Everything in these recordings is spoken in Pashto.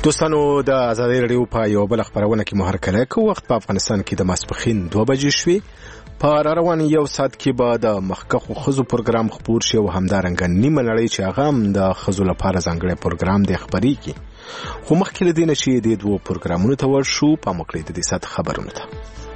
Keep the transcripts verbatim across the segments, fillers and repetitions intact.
دوستانو د آزادۍ رادیو په یو بل خبرونه کې مو هرکله کو وخت په افغانستان کې د ماسپخین دوه بجې شوې په روان یو ساعت کې به د مخکخو خزو پروګرام خبر شي او همدارنګه نیمه نړۍ چې هغه هم د خزو لپاره ځانګړی پروګرام دی خبري کې خو مخکې له دې نه چې د دوه پروګرامونو ته ورشو په مکړې د دې سات خبرونه ته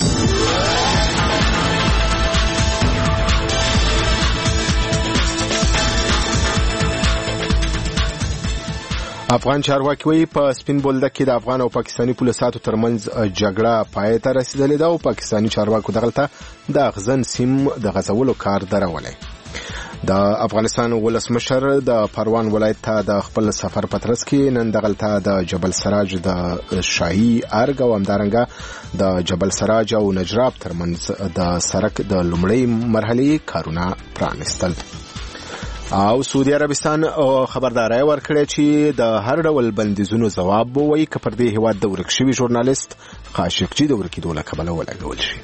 افغان چارواکي وایي په سپین بولدک کې د افغان او پاکستاني پولیساتو ترمنځ جګړه پای ته رسیدلې ده او پاکستاني چارواکو دغلته د اغزن سیم د غزولو کار درولې. د افغانستان ولسمشر د پروان ولایت ته د خپل سفر په ترڅ کې نن دغلته د جبل سراج د شاهي ارګ او همدارنګه د جبل سراج او نجراب ترمنځ د سړک د لومړۍ مرحلې کارونه پرانستل. او سعودي عربستان خبرداري ورکړه چې د هر ډول بندیزونو جواب وایي که پر دې هیواد د ورک شوی ژورنالیست خاشقجي د ورکیدو له کبله ولګول شي.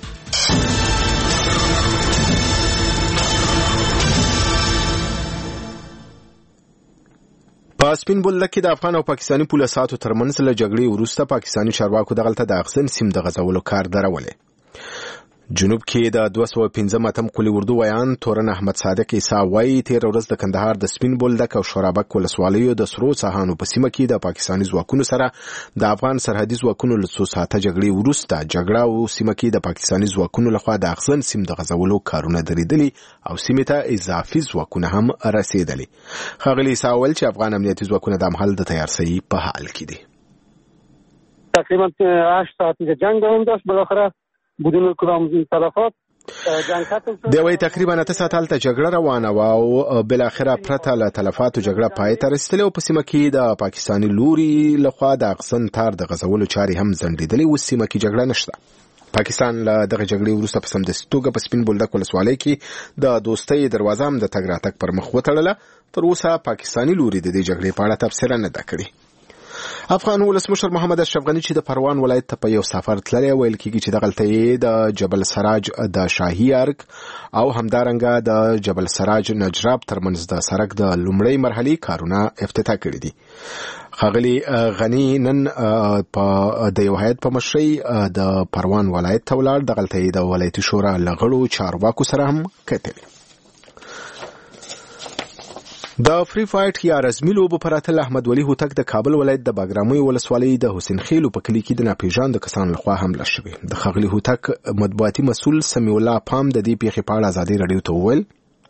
په سپین بولدک کې د افغان او پاکستاني پولیساتو ترمنځ له جګړې وروسته پاکستاني چارواکو دغلته د اغزن سیم د غزولو کار درولې. جنوب کې د دوه سوه پنځه اتم قلی اردو ویان تورن احمد صادق عیسی وایي تیر ورځ د کندهار د سپین بولدک او شورابک ولسوالیو د سرو ساحانو په سیمه کې د پاکستاني ځواکونو سره د افغان سرحدي ځواکونو له څو ساعته جګړې وروسته جګړه او سیمه کې د پاکستاني ځواکونو لخوا د اغزن سیم د غزولو کارونه درېدلي او سیمه ته اضافي ځواکونه هم رسیدلي. ښاغلي عیسی ویل چې افغان امنیتي ځواکونه د مهال د تیارسۍ په حال کې دي. تقریبا هشت ساعت جنگ دوام داشت بالاخره بدون کدام تلفات دی وی تقریبا اته ساعت هلته جګړه روانه و او بل اخره پرته له تلفاتو جګړه پای ته رسیدلې او په سیمه کې د پاکستاني لوري لخوا د اغزن تار د غزولو چاري هم ځنډېدلې و سیمه کې جګړه نشته. پاکستان له دغه جګړې وروسته په سمدستي توګه په سپین بولدک ولسوالۍ کې د دوستۍ دروازه هم د تګ راتګ پر مخ وتړله. تر اوسه پاکستاني لوري د دې جګړې په اړه تبصره نه ده کړې. افغان ولسمشر محمد اشرف غنی چې د پروان ولایت ته په یو سفر تللی ویل کېږي چې دغلته یې د جبل سراج د شاهي ارګ او همدارنګه د جبل سراج نجراب ترمنځ د سړک د لومړۍ مرحلې کارونه افتتاح کړي دي. ښاغلي غنی نن په د یو هیئت په مشرۍ د پروان ولایت ته ولاړ. دغلته یې د ولایتي شورا له غړو چارواکو سره هم کتلي. د فری فایټ یا رزمي لوبو پر اتل احمد ولی هوتک د کابل ولایت د باګرامي ولسوالۍ د حسین خیلو په کلی کې د ناپېژاندو کسانو لخوا حمله شوې. د ښاغلي هوتک مطبوعاتي مسؤل سمیع الله پام د دې پیښې په اړه ازادي رادیو ته وویل.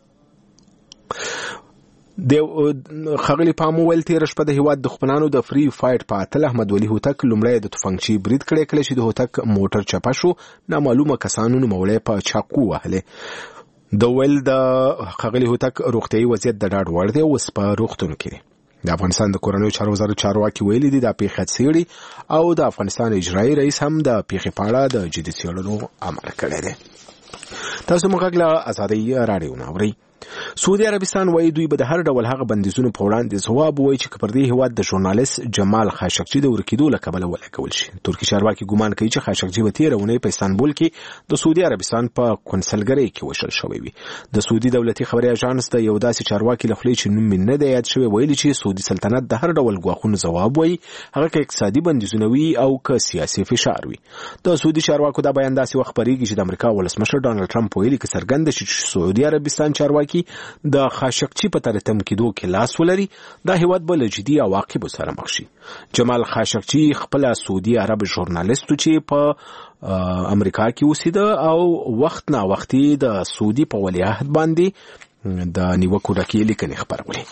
د ښاغلي پام وویل تېره شپه د هېواد دښمنانو د فری فایټ په اتل احمد ولی هوتک لومړی د توفنګچي برید کړی. کله چې د هوتک موټر چپه شو نامعلومه کسانو نوموړی په چاقو وهلی. د ویل د ښاغلي هوتک روغتیايي وضعیت د ډاډ وړ دی او اوس په روغتون کې دی. د افغانستان د کورنیو چارو وزارت چارواکي ویلي دي دا پیښه څېړي او د افغانستان اجرایي رئیس هم د پیښې په اړه د جدي څېړنو امر کړی دی. تاسو موږ غږ له ازادۍ راډیو نه اورئ. سعودي عربستان وایي دوی به د هر ډول هغه بندیزونو په وړاندې ځواب وایي چې پر دې هیواد د ژورنالیست جمال خاشقجي د ورکیدو له کبله ولګول شي. ترکي چارواکي ګومان کوي چې خاشقجي به تېره اونۍ په استانبول کې د سعودي عربستان په کنسلګرۍ کې وشل شوی وي. د سعودي دولتي خبري اژانس د یو داسې چارواکي له خولې چې نوم یې نه دی یاد شوی ویلي چې سعودي سلطنت د هر ډول ګواښونو ځواب وایي هغه که اقتصادي بندیزونه وي او که سیاسي فشار وي. د سعودي چارواکو دا بیان داسې وخت خپرېږي چې د امریکا ولسمشر ډانلډ ټرمپ ویلي که څرګنده شي چې سعودي عربستان چارواکي د خاشقجي په ترتم کېدو کې لاس ولري دا هیواد به له جدي عواقبو سره مخ شي. جمال خاشقجي خپله سعودي عرب ژورنالیست چې په امریکا کې اوسېده او وخت نا وختي د سعودي په ولیعهد باندې د نیوکو ډکې لیکنې خپرولې.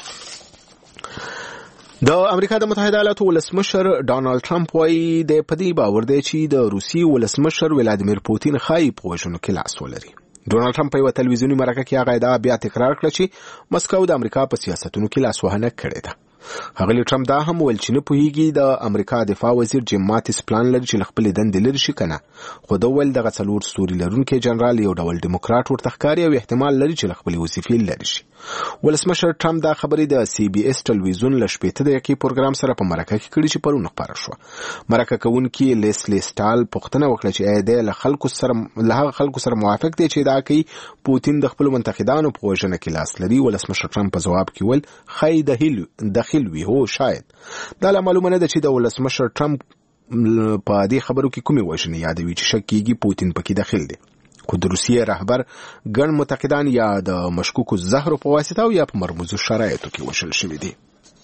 د امریکا د متحده ایالاتو ولسمشر ډانلډ ټرمپ وایي د په دې باور دی چې د روسي ولسمشر ولادیمیر پوتین ښایي په وژنو کې لاس ولري. ډونالډ ټرمپ په یو تلویزیوني مرکه کې هغه ادعا بیا تکرار کړه چې مسکو د امریکا په سیاستونو کې لاسوهنه کړې ده. ښاغلي ټرمپ دا هم ویل چې نه پوهیږي د امریکا دفاع وزیر جیم ماتیس پلان لري چې له خپلې دندې لرې شي که نه. خو ده ویل دغه څلور ستوري لرونکی جنرال یو ډول ډیموکراټ ورته ښکاري او احتمال لري چې له خپلې وظیفې لرې شي. ولسمشر ټرمپ دا خبرې د سی بي اس ټلویزیون له شپېته دقیقې پروګرام سره په مرکه کې کړي چې پرون خپاره شوه. مرکه کوونکي لیسلی سټال پوښتنه وکړه چې آیا دی له خلکو سره له هغه خلکو سره موافق دی چې ادعا کوي پوتین د خپلو منتقدانو په وژنه کې لاس لري. ولسمشر ټرمپ په ځواب کې ویل ښایي د داخل وي. هو شاید دا لا معلومه نه ده چې د ولسمشر ټرمپ په دې خبرو کې کومې وژنې یادوي چې شک کېږي پوتین پکې داخل دی. خو د روسیې رهبر ګڼ معتقدان یا د مشکوکو زهرو په واسطه او یا په مرموزو شرایطو کې وژل شوي دي.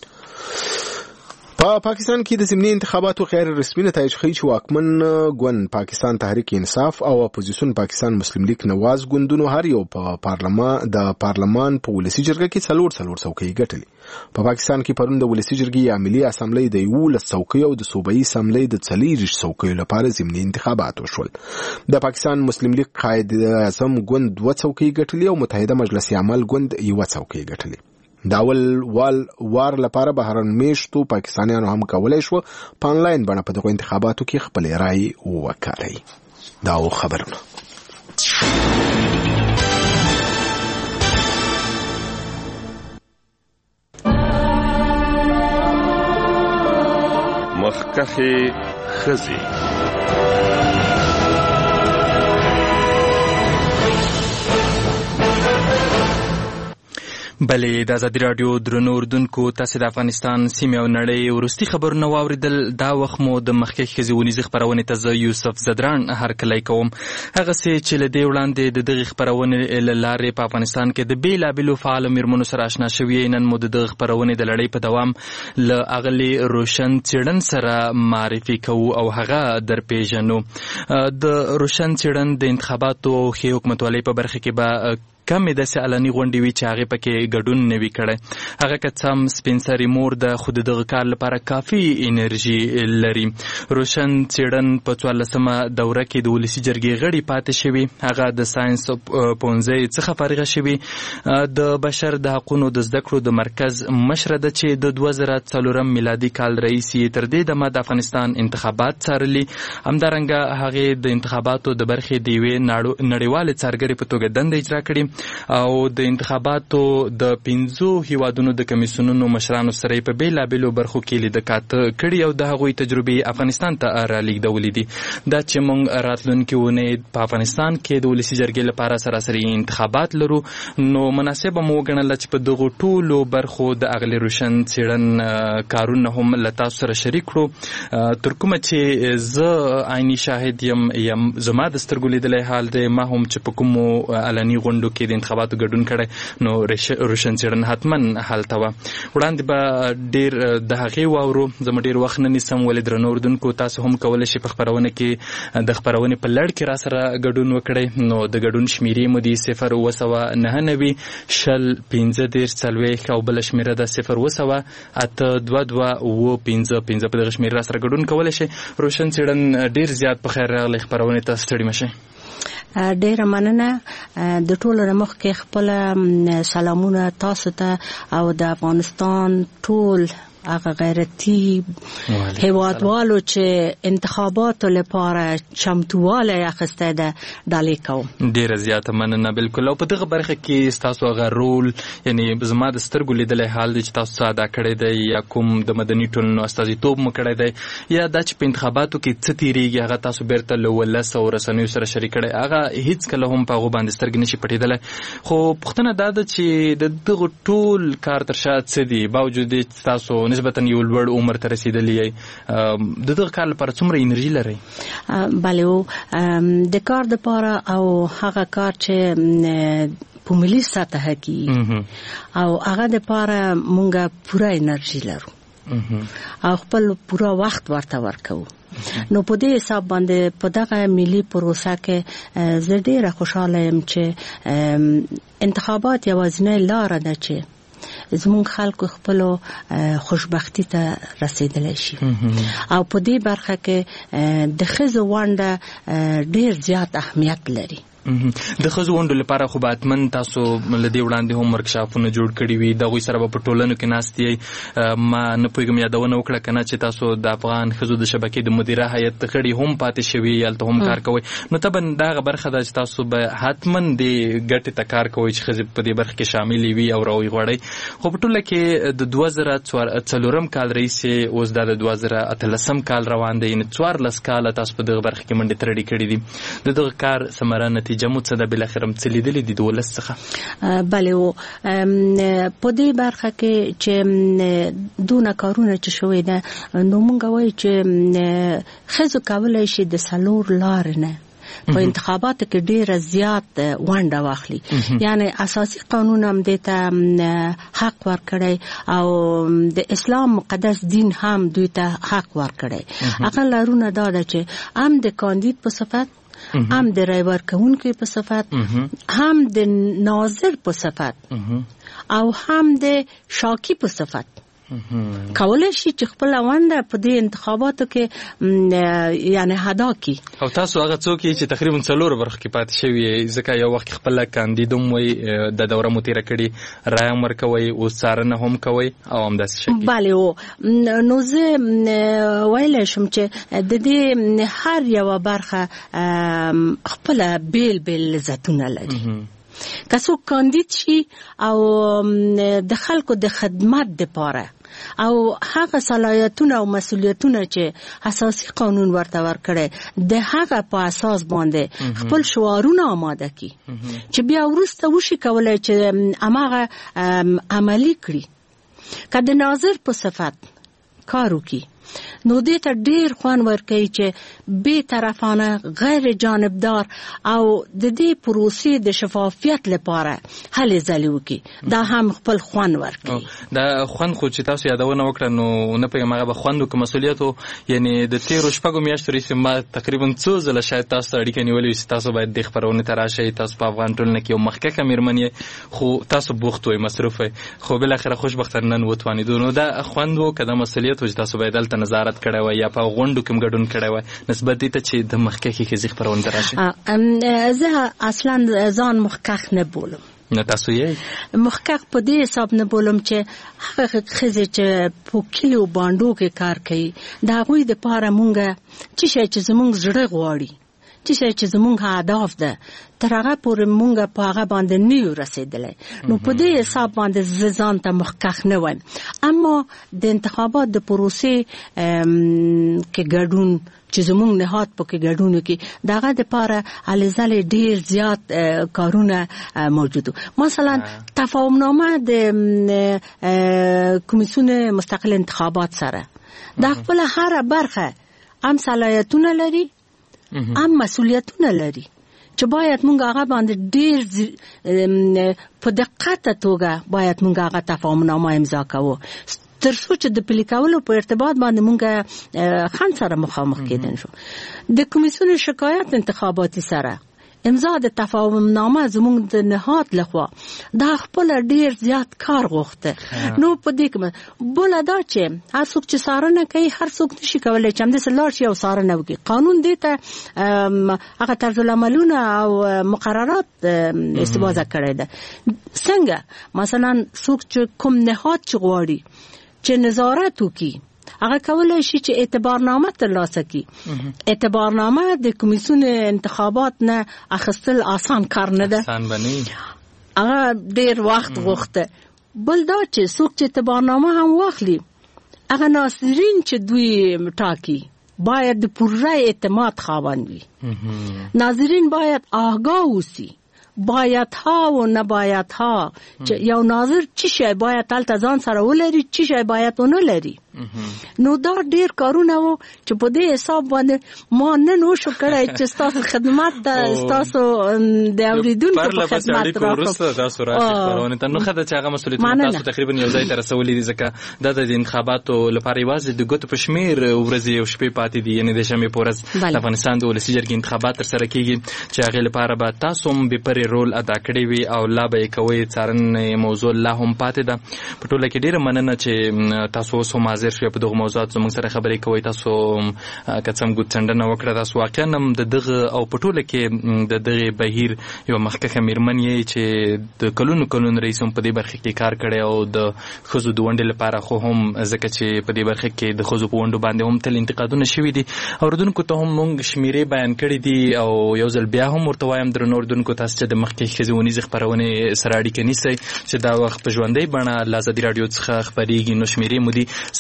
په پا پاکستان کې د ضمني انتخاباتو غیر رسمي نتایج ښیي چې واکمن ګوند پاکستان تحریک انصاف او اپوزیسون پاکستان مسلم لیگ نواز ګوندونو هر یو په پارلمان د پارلمان په ولسي جرګه کې څلور څلور څوکۍ ګټلې. په پا پاکستان کې پرون د ولسي جرګې یا ملي اسامبلې د یولس څوکۍ او د صوبایي اسامبلې د څلېرویشت څوکیو لپاره ضمني انتخابات وشول. د پاکستان مسلم لیگ قائد اعظم ګوند دوه څوکۍ ګټلې او متحده مجلس عمل ګوند یوه څوکۍ ګټلې. دا اول وال وار لپاره بهرن میشتو پاکستانیانو هم کولای شو په انلاین باندې په دغه انتخاباتو کې خپل رائے وکړي. دا و خبرونه. مخکخه خزي بلې د ازادي راډیو درنو اردوونکو تاسو د افغانستان سیمې او نړۍ وروستي خبرونه واوریدل. دا وخت مو د مخکښ ښځې خپرونې ته زه یوسف زدران هرکلی کوم. هغسې چې له دې وړاندې د دغې خپرونې له لارې په افغانستان کې د بېلابېلو فعالو میرمنو سره اشنا شوي. نن مو د دغې خپرونې د لړۍ په دوام له اغلې روشن څېړن سره معرفي کوو او هغه درپېژنو. د روشن څېړن د انتخاباتو او ښې حکومتولۍ په برخه کې به کمې داسې علني غونډې وي چې هغې پکې ګډون نه وي کړی. هغه که څه هم سپین سرې مور د خو د دغه کار لپاره کافي انرژي لري. روشن څېړن په څوارلسمه دوره کې د ولسي جرګې غړي پاتې شوي. هغه د ساینس پوهنځۍ څخه فارغه شوي. د بشر د حقونو د زده کړو د مرکز مشره ده چې د دوه زره څلورم میلادي کال رئیس یې تر دې دمه د افغانستان انتخابات څارلي. همدارنګه هغې د انتخاباتو د برخې د یوې نړیوالې څارګرې په توګه دنده اجرا کړې او د انتخاباتو د پنځو هیوادونو د کمیسیونونو مشرانو سره په بیلابېلو برخو کې لیدکاته کړي او د هغوی تجربې افغانستان ته رالیږدولې دي. دا چې موږ راتلونکې اونۍ په افغانستان کې د ولسي جرګې لپاره سراسري انتخابات لرو، نو مناسبه مو وګڼله چې په دغو ټولو برخو د اغلې روشن څېړن کارونه هم له تاسو سره شریک کړو. تر کومه چې زه عیني شاهد یم یم زما د سترګو لیدلی حال دی، ما هم چې په کومو علني غونډو کې د انتخاباتو ګډون کړی نو روشن څېړن حتما هلته وه. وړاندې به ډېر د هغې واورو، زما ډېر وخت نه نیسم، ولې درنو اردونکو تاسو هم کولی شئ په خپرونه کې د خپرونې په لړ کې را سره ګډون وکړئ. نو د ګډون شمیرې مو دي صفر اوه سوه نهه نوي شل پنځه دېرش څلوېښت او بله شمیره ده صفر اوه سوه اته دوه دوه اوه پنځه پنځه. په دغه شمیرې را سره ګډون کولی شئ. روشن څېړن ډېر زیات په خیر راغلی خپرونې ته، ستړي مه شئ. ډیره مننه. د ټولو نه مخکې خپل سلامونه تاسو ته او د افغانستان ټول هغه غیرتي هیوادوالو چې انتخاباتو لپاره چمتووالی اخیستی ده ډالۍ کوم. ډیره زیاته مننه. بلکل. او په دغه برخه کې ستاسو هغه رول، یعنی زما د سترګو لیدلی حال دی چې تاسو څه ادا کړی دی، یا کوم د مدني ټولنو استازیتوب مو کړی دی، یا دا چې په انتخاباتو کې څه تیریږي هغه تاسو بیرته له ولس او رسنیو سره شریک کړی، هغه هیڅ کله هم په هغو باندې سترګې نشي پټېدلی. خو پوښتنه دا ده چې د دغو ټول کار تر شا څه دي، باوجود دی چې تاسو نسبتا یو لوړ عمر ته رسېدلی یې، د دغه کار لپاره څومره انرژي لرئ؟ بله، او د کار دپاره او هغه کار چې په ملي سطحه کې او هغه دپاره مونږ پوره انرژي لرو او خپل پوره وخت ورته ورکوو. نو په دې حساب باندې په دغه ملي پروسه کې زه ډېره خوشحاله یم چې انتخابات یوازینۍ لاره ده چې زمونږ خلکو خپلو خوشبختی ته رسیدلی شي. او په دې برخه کې د ښځو ونډه ډېر زیات اهمیت لري. د ښځو ونډو لپاره خو به حتمن تاسو له دې وړاندې هم ورکشاپونه جوړ کړي وي، د هغوی سره به په ټولنو کې ناست یئ. ما نه پوهېږم یادونه وکړه که نه چې تاسو د افغان ښځو د شبکې د مدیره هیئت غړي هم پاتې شوي، هلته هم کار کوئ. نو طبعا دا هغه برخه ده چې تاسو به حتما دې ګټې ته کار کوئ چې ښځې په دې برخه کې شاملې وي او راویې غواړئ. خو په ټوله کې د دوه زره څلورم کال رئیسې اوس دا د دوه زره اتلسم کال روان دی، یعنې څوارلس کاله تاسو په دغه برخه کې منډې ترړې کړي دي. د دغه کار ثمره نتیجه نتیجه مو څه ده بل اخر څه لیدلې دي د ولس څخه؟ بله و په دې برخه کې چې دونه کارونه چې شوی ده نو مونږ وایو چې ښځو کولی شي د څلور لارې نه په انتخاباتو کې ډیره زیات ونډه واخلي. یعنی اساسي قانون هم دې ته حق ورکړی او د اسلام مقدس دین هم دوی ته حق ورکړی. هغه لارونه دا ده چې هم د کاندید په صفت، هم د رای ورکوونکي په صفت، هم د ناظر په صفت او هم د شاکی په صفت کولای شي چې خپل ونډه په دې انتخاباتو کې یعنی ادا کړي. او تاسو هغه څوک چې تقریبا څلور برخه کې پاتې شوی ځکه یو وخت خپل کاندیدوم وي د دوره مو تیر کړي، رای هم ورکوي او څارنه هم کوي او هم داسې شي. بله او نو زه ویلی شم چې د دې هر یوه برخه خپل بیل بیل لذتونه لري. که څوک کاندید شي او د خلکو د خدمت دپاره او هغه صلاحیتونه او مسؤلیتونه چې اساسي قانون ورته ورکړي د هغه په اساس باندې خپل شعارونه آماده کړي چې بیا وروسته وشي کولای چې هماغه عملي کړي. که د ناظر په صفت کار وکړي نو دې ته ډیر خوان ورکوي چې بې طرفانه غیر جانبدار او د دې پروسې د شفافیت لپاره هلې ځلې وکړي. دا هم خپل خوان ورکوي. دا خوان خو چې تاسو یادونه وکړه نو نه پوهېږم هغه به خوند وکړه مسؤلیتو یعنی د تېرو شپږو میاشتو راهیسې ما تقریبا څو ځله شاید تاسو ته اړیکه نیولې وي چې تاسو باید دې خپرونې ته راشئ. تاسو په افغان ټولنه کې یو مخکښه مېرمن یې خو تاسو بوخت وئ مصروف وئ خو بالاخره خوشبختانه نن وتوانېدو. نو دا خوند و که دا مسؤلیت و چې تاسو باید دلته نظارت کړی وای یا په غونډو کې ګډون کړی وای نسبت دې ته چې د مخکښې ښځې خپرونې ته راشي؟ زه اصلا ځان مخکښ نه بولم. نه تاسو یې مخکښ په دې حساب نه بولم چې هغه ښځې چې په کلیو بانډو کې کار کوي د هغوی دپاره مونږ څه شی چې زمونږ زړه غواړي، څه شی چې زمونږ هدف ده تر هغه پورې مونږ په هغه باندې نه یو رسېدلی. نو په دې حساب باندې زه ځان ته مخکښ نه وایم. اما د انتخابات د پروسې کې ګډون چې زمونږ نهاد پکې ګډون وکړي د هغه دپاره هلې ځلې ډېر زیات کارونه موجود. مثلا تفاهمنامه د کمیسیون مستقل انتخابات سره دا خپله هره برخه هم صلاحیتونه لري هم مسؤلیتونه لري چې باید مونږ هغه باندې ډېر په دقت توګه باید مونږ هغه تفاهمنامه امضا کوو تر څو چې د پلي کولو په ارتباط باندې مونږ خنډ سره مخامخ کېدن شو. د کمیسیون شکایت انتخاباتي سره امضا د تفاهمنامه زموږ د نهاد لخوا دا خپل ډیر زیات کار غوښته. نو په دې کې بل دا چې هر څوک چې څارنه کوي هر څوک نشي کولای چې همداسې لاړ شي او څارنه وکړي. قانون دې ته هغه طرز العملونه او مقررات استفاده کړی ده. څنګه مثلا څوک چې کوم نهاد چې غواړي چې نظارت وکړي هغه کولای شي چې اعتبارنامه ترلاسه کړي. اعتبارنامه د کمیسیون انتخابات نه اخیستل آسان کار نه ده، آسان بنی هغه ډیر وخت غوښته. بل دا چې څوک چې اعتبارنامه هم واخلي هغه ناظرین چې دوی ټاکي باید د پوره اعتماد خاوند وي. ناظرین باید آگاه اوسي، باید ها و نباید ها چې یو ناظر چی شی باید تلته ځان سره ولري چی شی باید ونه لري. نو دا ډیر کارونه وو چې په دې حساب باندې ما نه نو شو کړای چې تاسو خدمت ته تاسو د اوریدونکو په خدمت راځو تاسو راځي خبرونه ته نو خدای چې هغه مسؤلیت تاسو تقریبا یو ځای ته رسولې دي ځکه د انتخاباتو لپاره یوازې د ګوتو په شمیر ورځې او شپې پاتې دي. یعنی د شنبې په ورځ د افغانستان د ولسي جرګې انتخابات تر سره کیږي چې هغه لپاره به تاسو هم به پر رول ادا کړی وي او لا به کوي څارنې موضوع لا هم پاتې ده. په ټوله کې ډیره مننه چې تاسو هم حاضر شئ په دغه موضوعات زموږ سره خبرې کوي. تاسو که څه هم ګوتڅنډنه وکړه تاسو واقعا هم د دغه او په ټوله کې د دغه بهیر یو مخکښه مېرمن یې چې د کلونو کلونو رئیس هم په دې برخه کې کار کړی او د ښځو د ونډې لپاره خو هم ځکه چې په دې برخه کې د ښځو په ونډو باندې هم تل انتقادونه شوي دي. اورېدونکو ته هم موږ شمیرې بیان کړي دي او یو ځل بیا هم ورته وایم درنو اورېدونکو تاسو چې د مخکښې ښځې ونیزې خپرونې سره اړیکه نیسئ چې دا وخت په ژوندۍ بڼه له ازادي راډیو څخه خپرېږي. نو شمیرې مو دي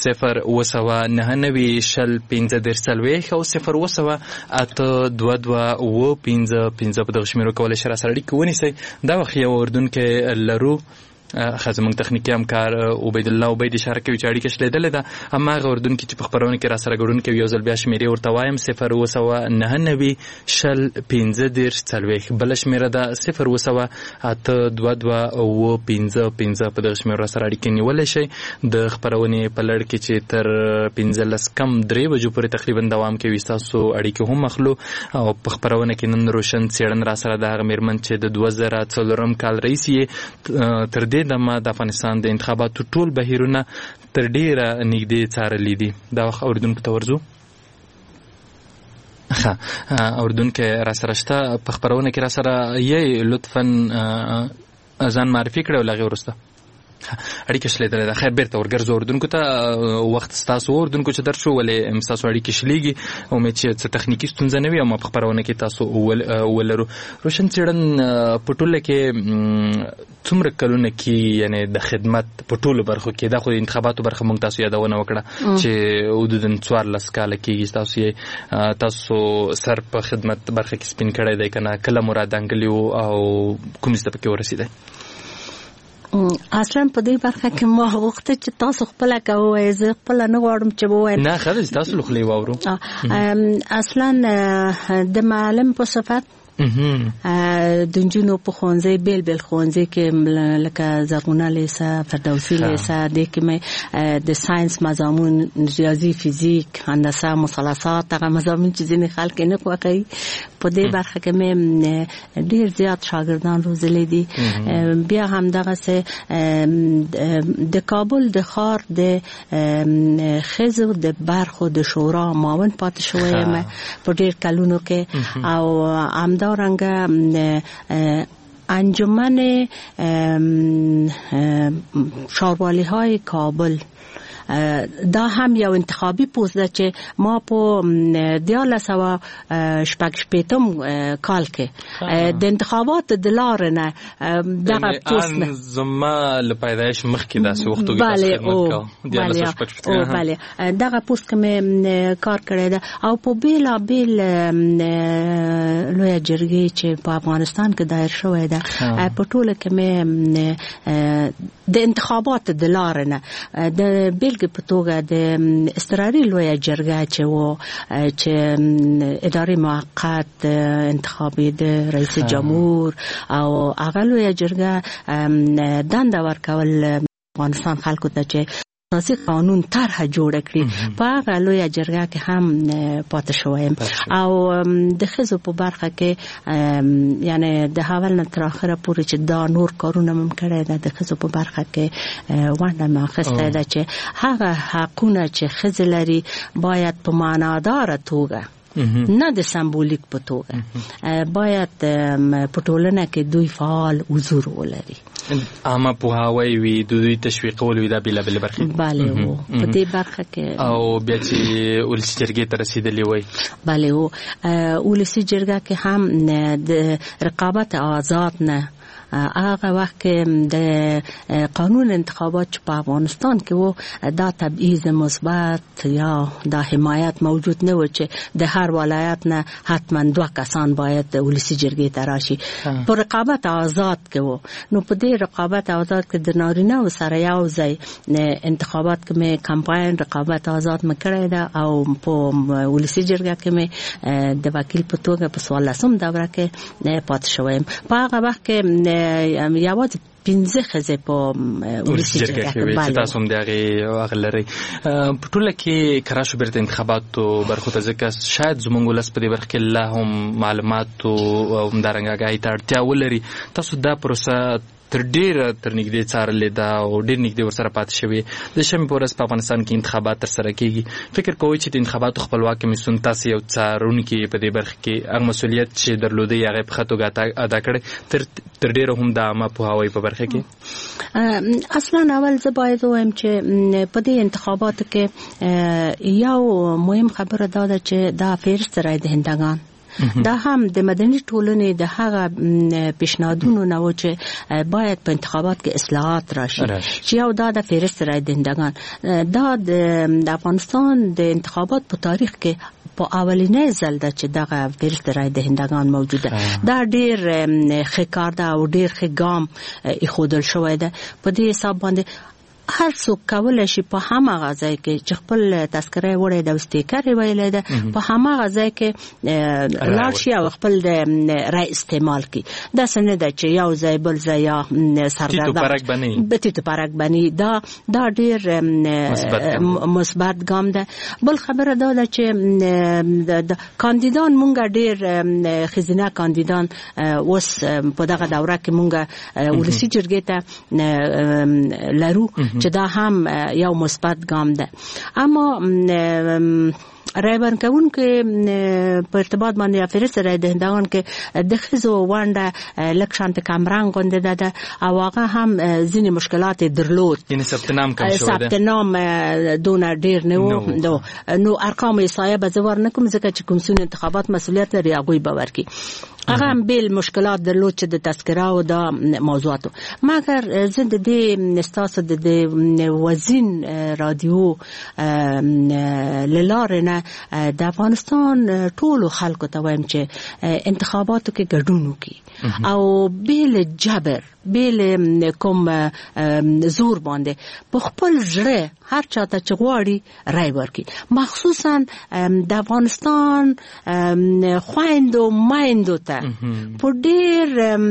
صفر اوه سوه نهه نوي شل پنځه دېرش څلوېښت او صفر اوه سوه اته دوه دوه اوه پنځه پنځه په دغه شمېرو کولی شئ راسره اړیکې ونیسئ. دا وخت یو اردونکی لرو ښه زموږ تخنیکي همکار عبیدالله عبید اشاره کوي چې اړیکه شلېدلې ده. هماغه اردونکي چې په خپرونه کې راسره ګډون کوي یو ځل بیا شمېرې ورته وایم صفر اوه سوه نهه نوي شل پنځه دېرش څلوېښت. بله شمېره ده صفر اوه سوه اته دوه دوه اوه پنځه پنځه په دغه شمېرو راسره اړیکې نیولی شئ. د خپرونې په لړ کې چې تر پنځلس کم درې بجو پورې تقریبا دوام کوي ستاسو اړیکې هم اخلو. او په خپرونه کې نن روشن څېړن راسره د هغه مېرمن چې د دوه زره څلورم کال رئیس یې تر دې دمه د افغانستان د انتخاباتو ټول بهیرونه تر ډیره نږدې څارلي دي. دا وخت اردونکو ته ورځو. ښه اردونکی راسره شته په خپرونه کې راسره یې لطفا ځان معرفي کړی او له هغې وروسته اړیکه شلېدلې ده. خیر بیرته ورګرځو اردونکو ته. وخت ستاسو اردونکو چې درشو ولې ستاسو اړیکې شلېږي. امید چې څه تخنیکي ستونزه نه وي او ما په خپرونه کې تاسو ولرو. روشن څېړن په ټوله کې څومره کلونه کې یعنی د خدمت په ټولو برخو کې دا خو د انتخاباتو برخه موږ تاسو یادونه وکړه چې حدوداً څوارلس کاله کېږي تاسو یې تاسو سر په خدمت برخه کې سپین کړی دی که نه؟ کله مو رادانګلي وو او کوم ځای ته پکې ورسېدی؟ اصلا په دې برخه کې ما غوښته چې تاسو خپله که ووایئ، زه خپله نه غواړم چې ووایم. نه ښه ده چې تاسو له خولې واورو. اصلا د معلم په صفت د نجونو په ښوونځي بیل بیل ښوونځي کې لکه زرغونه لیسه، فردوسي لیسه، دې کې مې د ساینس مضامون ریاضي، فیزیک، هندسه، مثلثات، هغه مضامون چې ځینې خلک نه خوښوي په دې برخه کې مې ډېر زیات شاګردان روزلي دي. بیا همدغسې د کابل د ښار د ښځو د برخو د شورا معاون پاتې شوی یم په ډېر کلونو کې. او همدارنګه انجمن ښاروالی های کابل دا هم یو انتخابي پوست ده چې ما په دیارلس سوه شپږ شپېتم کال کې د انتخاباتو د لارې نه دغه پوست نه زما له پیدایش مخکې داسې وختو کې بله او بله دغه پوست کې مې کار کړی ده. او په بېلابېل لویه جرګې چې په افغانستان کې دایر شوی ده په ټوله کې مې د انتخاباتو د لارې نه د بیل په توګه د اضطراري لویه جرګه چې و چې اداري موقت انتخابي د رئیس جمهور او هغه لویه جرګه دنده ورکول افغانستان خلکو ته چې اساسي قانون طرح جوړ کړي په هغه لویه جرګه کې هم پاتې شویم. او د ښځو په برخه کې یعنی د اول نه تر اخره پورې چې دا نور کارونه مم کړی ده د ښځو په برخه کې ونډه مې اخیستی ده چې هغه حقونه چې ښځې لري باید په معناداره توګه نه د سمبولیک په توګه باید په ټولنه کې دوی فعال حضور ولري. عامه پوهاوی وي، د دوی تشویقول وي، دا بېلابېلې برخې. بله و په دې برخه کې او بیا چې ولسي جرګې ته رسېدلې وای. بله و ولسي جرګه کې هم د رقابت آزاد نه هغه وخت کې د قانون انتخابات چې په افغانستان کې و دا تبعیض مثبت یا دا حمایت موجود نه و چې د هر ولایت نه حتما دوه کسان باید ولسي جرګې ته راشي. په رقابت آزاد کې و نو په دې رقابت آزاد کې د نارینه سره یو ځای انتخابات کې مې کمپاین رقابت آزاد مې کړی ده او په ولسي جرګه کې مې د وکیل په توګه په څوارلسم دوره کې پاتې شوم. په هغه وخت کې یوازې پنځه ښځې په ولسي جرګه کې چې تاسو هم د هغې هغه لرئ. په ټوله کې که راشو بیرته انتخاباتو برخو ته ځکه شاید زموږ ولس په دې برخه کې لا هم معلوماتو او همدارنګه آګاهۍ ته اړتیا ولري. تاسو دا پروسه تر ډیره تر نږدې څارلې ده او ډېر نږدې ورسره پاتې شوې. د شنبې په ورځ په افغانستان کې انتخابات ترسره کېږي. فکر کوئ چې د انتخاباتو خپلواک کمیسیون تاسې یو څارونکي په دې برخه کې هغه مسؤلیت چې درلودی هغه په ښه توګه ادا کړی تر ډیره هم د عامه پوهاوی په برخه کې؟ اصلا اول زه باید ووایم چې په دې انتخاباتو کې یو مهم خبره دا ده چې دا فهرست رای دهندگان دا هم د مدني ټولنې د هغه پیشنهادونو نه و چې باید په انتخابات کې اصلاحات راشي چې یو دا د فهرست رای دهندگان دا د افغانستان د انتخابات په تاریخ کې په اولینې ځل ده چې دغه فهرست رای دهندگان موجوده دا ډیر ښه کار ده او ډیر ښه ګام ایښودل شوی ده. په دې حساب باندې هر څوک کولای شي په هماغه ځای کې چې خپل تذکره وړي د استیکر ویلې ده په هماغه ځای کې لاړ شي او خپل د رای استعمال کړي. دا څنګه ده چې یو ځای بل ځای یا سرګردان به تیتو پارک بني دا دا ډیر مثبت ګام ده. بل خبره دا ده چې د کاندیدان مونږ ډیر خزینه کاندیدان اوس په دغه دوره کې مونږ ولسی جرګې ته لرو چې دا هم یو مثبت ګام ده. اما رای ورکوونکي په ارتباط باندې فهرست رای دهندگان کې د ښځو ونډه لږ شانته کمرنګ غونډه ده او هغه هم ځینې مشکلات درلود یعنی ثبت نام کم شوی ده ثبت نام دونه ډیر نه و نو ارقام یې به زه ورنکم ځکه چې کمیسیون انتخابات مسؤلیت لري هغوی به ورکړي هغه هم بیل مشکلات درلود چې د تذکره او د موضوعاتو. مګر زه د دې ستاسو د وزین رادیو للارې نه د افغانستان ټولو خلکو ته وایم چې انتخاباتو کې ګډون وکړي او بیل جبر بیل کوم زور باندې په خپل ژړه هر چاته چې غواړي رای ورکړي. مخصوصا د افغانستان خويندو مایندو ته په ډیر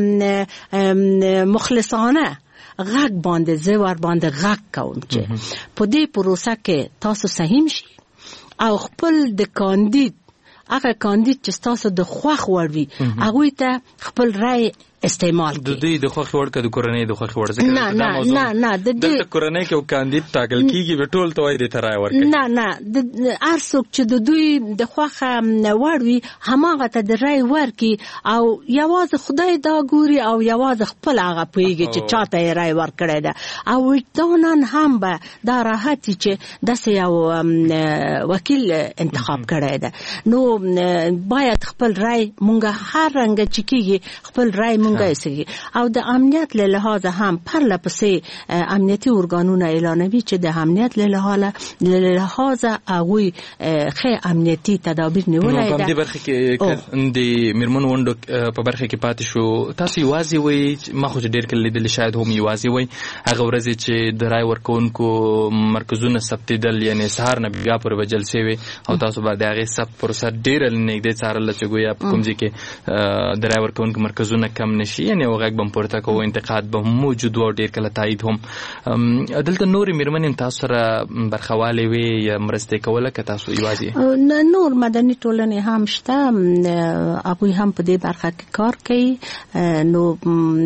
مخلصانه غږ باندې زور باندې غږ کوم چې په دې پروسه کې تاسو سهم شي او خپل د کاندید هغه کاندید چې تاسو د خوښ وړ وي هغه ته خپل رای استعمال د دې د خوښ وړ کده کورنۍ د خوښ وړ ځکه نه نه نه نه د دې کورنۍ کې کاندید ټاکل کیږي به ټول توای د ترای ورکړي نه نه د ارڅوک چې د دوی د خوښ وړ وي هماغه ته د رای ورکي او یوازې خدای دا ګوري او یوازې خپل هغه پويږي چې چاته رای ورکړي ده او وجدانن هم به دا راحتي چې داسې یو وکیل انتخاب کړی ده نو باید خپل رای مونږ هر رنګ چې کیږي خپل رای مونږ یې او د امنیت له لحاظه هم پرله پسې امنیتي ارګانونه اعلانوي چې د امنیت له لحاظه له لحاظه هغوی ښه امنیتي تدابیر نیولای ده. په دې برخه کې د میرمن وندو په برخه کې پاتې شو تاسو یوازې وای ما خو ډیر کله لیدل شاید هم یوازې وای هغه ورځ چې د رای ورکونکو مرکزونه ثبتېدل یعنی سهار نه بیا پر وجلسې وي او تاسو باندې هغه ثبت پروسه ډیر نږدې څارل چې ګویا په کوم ځای کې د رای ورکونکو مرکزونه کم نشي یعنی هغه بم پورته کوو انتقاد به موجود و ډیر کله تایید هم دلته نور میرمن تاسو سره برخواله وي یا مرسته کوله که تاسو یوازې نور مدني ټولنې هم شته هغوی هم په دې برخه کې کار کوي. نو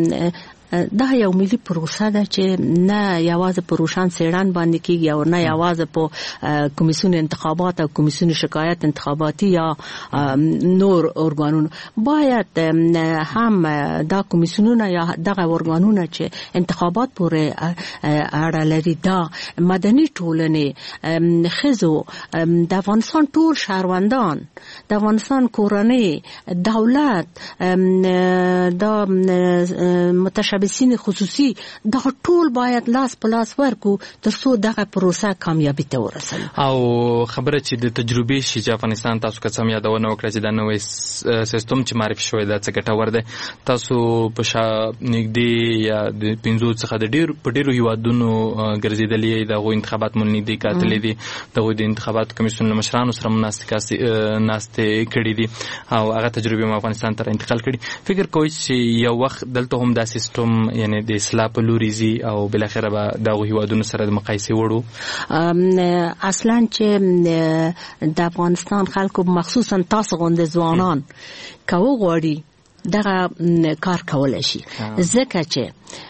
دا یو ملي پروسه ده چې نه یوازې په روشن څېړن باندې کېږي او نه یوازې په کمیسیون انتخابات او کمیسیون شکایت انتخاباتي یا نور ارګانونو باید هم دا کمیسیونونه یا دغه ارګانونه چې انتخابات پورې اړه لري دا مدني ټولنې ښځو د افغانستان ټول شهروندان د افغانستان کورنۍ دولت دا متشابه بسین خصوصي دا ټول باید لاس په لاس ورکو ترڅو دغه پروسه کامیابی ته ورسوي. او خبره چې د تجربې شي چې افغانستان تاسو که سم یادونه وکړه چې د نوې سیستم چې معرفي شوی دا څه ګټور دی تاسو په شا نږدې یا د پنځو څخه د ډیر په ډیرو هیوادونو ګرځېدلې دغه انتخابات مونږ نږدې کاتلې دي دغه د انتخابات کمیسیون له مشرانو سره مناسبه کړې دي او هغه تجربه مو افغانستان ته انتقال کړي. فکر کوئ چې یو وخت دلته هم دا سیستم یعنی د اصلاح په لوري زی او بل اخره به دغه هیوادونو سره د مقایسه وړو اصلا چې د افغانستان خلکو مخصوصا تاسو غوند ځوانان کوو غواړي دغه کار کولای شي ځکه چې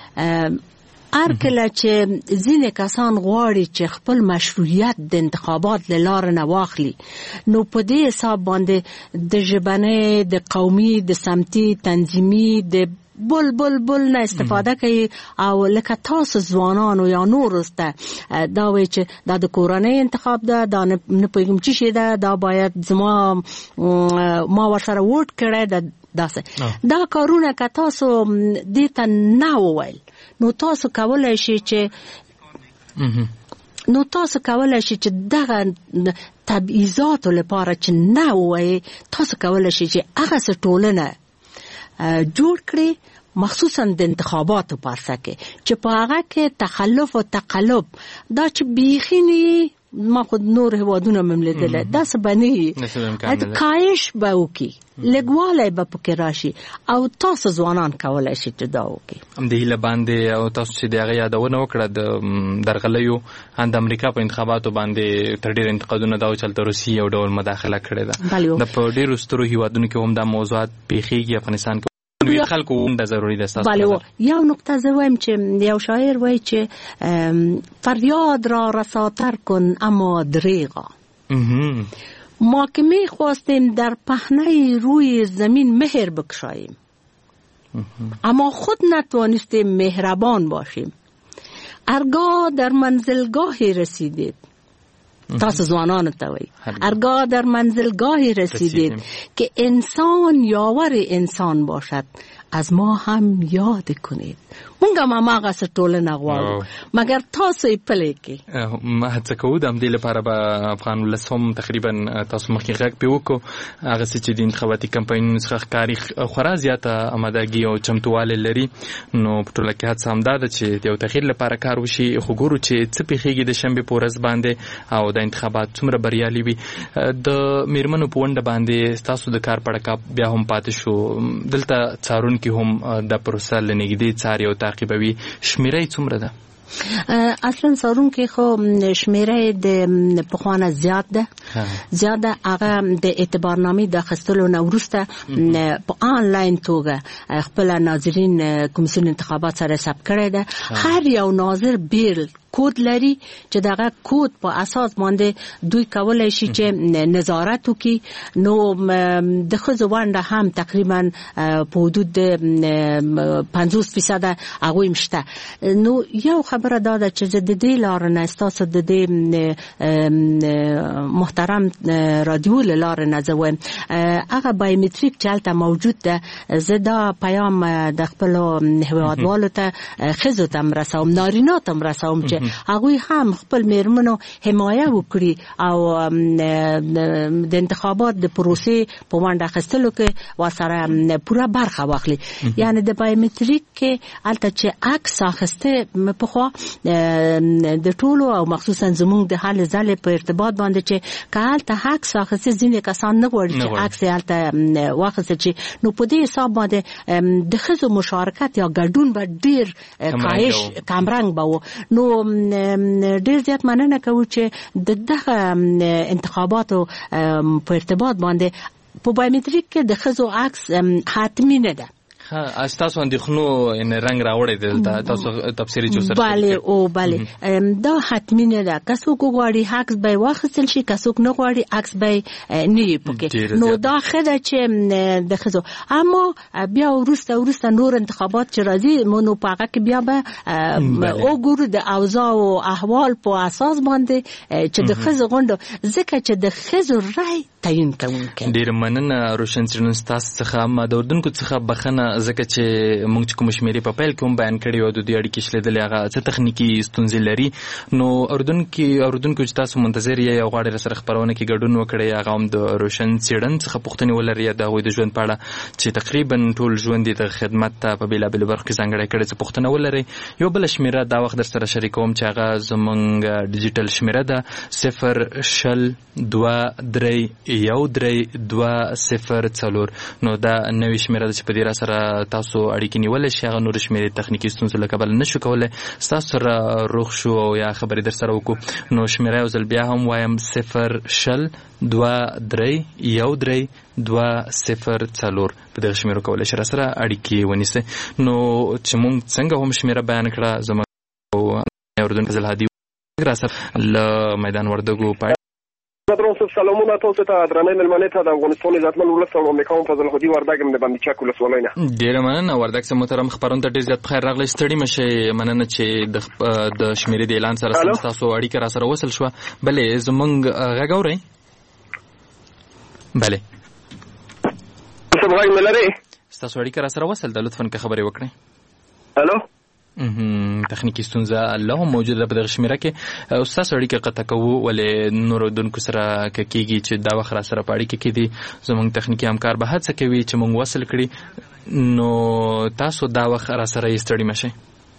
هر کله چې ځینې کسان غواړي چې خپل مشروعیت د انتخابات له لارې نه واخلي نو په دې حساب باندې د ژبنۍ د قومي د سمتي تنظیمي د بل بل بل نه استفاده کوي او لکه تاسو ځوانانو یا نور سته دا وایي چې دا د کورنۍ انتخاب ده دا نه پوهېږم چې شي ده دا باید زما ما ورسره ووټ کړی ده داسې دا کارونه که تاسو دې ته نه وویل نو تاسو کولی شي چې نو تاسو کولی شي چې دغه تبعیضاتو لپاره چې نه ووایي تاسو کولی شي چې هغسې ټولنه جوړ کړي مخصوصا د انتخاباتو په عرصه کې چې په هغه کې تخلف او تقلب دا چې بیخي نه ما خود نور هوادونه مملدله دا سبنی کاهش به وکي لګوالی به پکې راشي او تاسو ځوانان کولای شي چې دا وکي هم د هیله باندې او تاسو چې د هغه یادونه وکړه د درغلیو د امریکا په انتخاباتو باندې تر ډېر انتقادونه دا و چې هلته روسیې یو ډول مداخله کړې ده د په ډېرو سترو هیوادونو کې هم دا موضوعات پیښیږي افغانستان کې خلکو ونده ضروری ده تاسو بله یو نقطه زه وایم چې یو شاعر وایي چې فریاد را رساتر کن اما دریغا ما که می خواستیم در پهنه روی زمین مهر بکشاییم اما خود نتوانستیم مهربان باشیم ارگاه در منزلگاهی رسیدید تاسو ځوانانو ته وایي ارگاه در منزلگاهی رسیدید که انسان یاور انسان باشد از ما هم یاد کنید مونږ هم هماغسې ټولنه غواړو مګر تاسو یې پلی کړئ ما هڅه کوو د همدې لپاره به افغان ولس هم تقریبا تاسو مخکې غږ پرې وکړو هغسې چې د انتخاباتي کمپاینونو څخه ښکاري خورا زیاته امادګي او چمتووالی لري نو په ټوله کې هڅه همدا ده چې د یو تغییر لپاره کار وشي خو ګورو چې څه پیښیږي د شنبې په ورځ باندې او د انتخابات څومره بریالي وي د میرمنو په ونډه باندې ستاسو د کار پړکا بیا هم پاتې شو دلته څارونکي هم د پروسه له نږدې څاري او تعقیبوي شمیره یې څومره ده اصلا څارونکي خو شمیره د پخوانه زیات ده زیات ده هغه د اعتبارنامې د اخیستلو نه وروسته په آنلاین توګه خپل ناظرین کمیسیون انتخابات سره ثبت کړی ده هر یو ناظر بیل کود لري چې دغه کود په اساس باندې دوی کولای شي چې نظارت وکړي نو د ښځو ونډه هم تقریبا په حدود پنځوس فیصد هغوی هم شته نو یو خبره دا ده چې د دې لارې نه ستاسو د دې محترم رادیو له لارې نه زه وایم هغه بایومتریک چې هلته موجود ده زه دا پیام د خپلو هیوادوالو ته ښځو ته هم رسوم نارینه ته هم رسوم چې هغوی هم خپل میرمنو حمایه وکړي او د انتخابات د پروسې په ونډه اخیستلو کې ورسره پوره برخه واخلي یعنی د بایومتریک کې هلته چې عکس اخیسته پخوا د ټولو او مخصوصا زموږ د حل ځلې په ارتباط باندې چې که هلته عکس اخیسته ځینې کسان نه غواړي چې عکس هلته واخیستل شي نو په دې حساب باندې د ښځو مشارکت یا ګډون به ډېر کاهش کمرنګ به و نو ډېر زیات مننه کوو چې د دغه انتخاباتو په ارتباط باندې په بایومتریک کې د ښځو عکس حتمي نه ده تاسو اندېښنو یعنې رنګ راوړی دی دلته تاسو تفسیري چې ورسره بله او بله دا حتمي نه ده که څوک وغواړي عکس به یې واخیستل شي که څوک نه غواړي عکس به یې نه وي پکې نو دا ښه ده چې د ښځو اما بیا وروسته وروسته نور انتخابات چې راځي نو په هغه کې بیا به وګورو د اوضاع او احوال په اساس باندې چې د ښځو غونډو ځکه چې د ښځو رای تعیین کوونکی ډېره مننه روشن څېړنو ستاسو څخه اما د اردوونکو څخه بخښنه ځکه چې موږ چې کوم شمیرې په پیل کې هم بیان کړي او د دې اړیکې شلېدلې هغه څه تخنیکي ستونزې لري نو اردوونکي اردوونکو چې تاسو منتظر یې او غواړئ راسره خپرونه کې ګډون وکړئ هغه هم د روشن څېړن څخه پوښتنې ولري د هغوی د ژوند په اړه چې تقریبا ټول ژوند یې د خدمت ته په بېلابېلو برخو کې ځانګړی کړی څه پوښتنه ولرئ یو بله شمیره دا وخت در سره شریکوم چې هغه زموږ ډیجیټل شمیره ده صفر شل دوه درې یو درې دوه صفر څلور نو دا نوې شمیره ده چې په دې را سره تاسو اړیکې نیولی شي هغه نورې شمېرې تخنیکي ستونزو له کبله نه شو کولی ستاسو سره روغ شو او یا خبرې در سره وکړو نو شمېره یو ځل بیا هم وایم صفر شل دوه درې یو درې دوه صفر څلور په دغه شمېرو کولی شي را سره اړیکې ونیسئ نو چې مونږ څنګه هم شمېره بیان کړه زموږ اردن فضل هادي را سره له میدان وردګو په مدرون صاحب سلامونه تاسو ته درنه ملمنه ته د افغانستان عزتمن ولس او امریکا فضل هدي وردګم د باندې چا کول سوالینه ډیر مننه وردګ سم محترم خبرونه ډیر زیات بخیر راغلی ستړي مشه مننه چې د د شمیرې د اعلان سره سم تاسو اړیکه را سره وصل شو بلې زمونږ غاګوري بلې څه وایي ملره تاسو اړیکه را سره وصل د لطفاً که خبرې وکړئ الو تخنیکی ستونزه الله موجوده په دغه شمیره کې استاد اړیکه قطع کوو ولې نور دونکو سره کېږي چې دا وخت را سره پاړی کې دي زموږ تخنیکی همکار به هڅه کوي چې موږ وصل کړي نو تاسو دا وخت را سره یې ستړي مشئ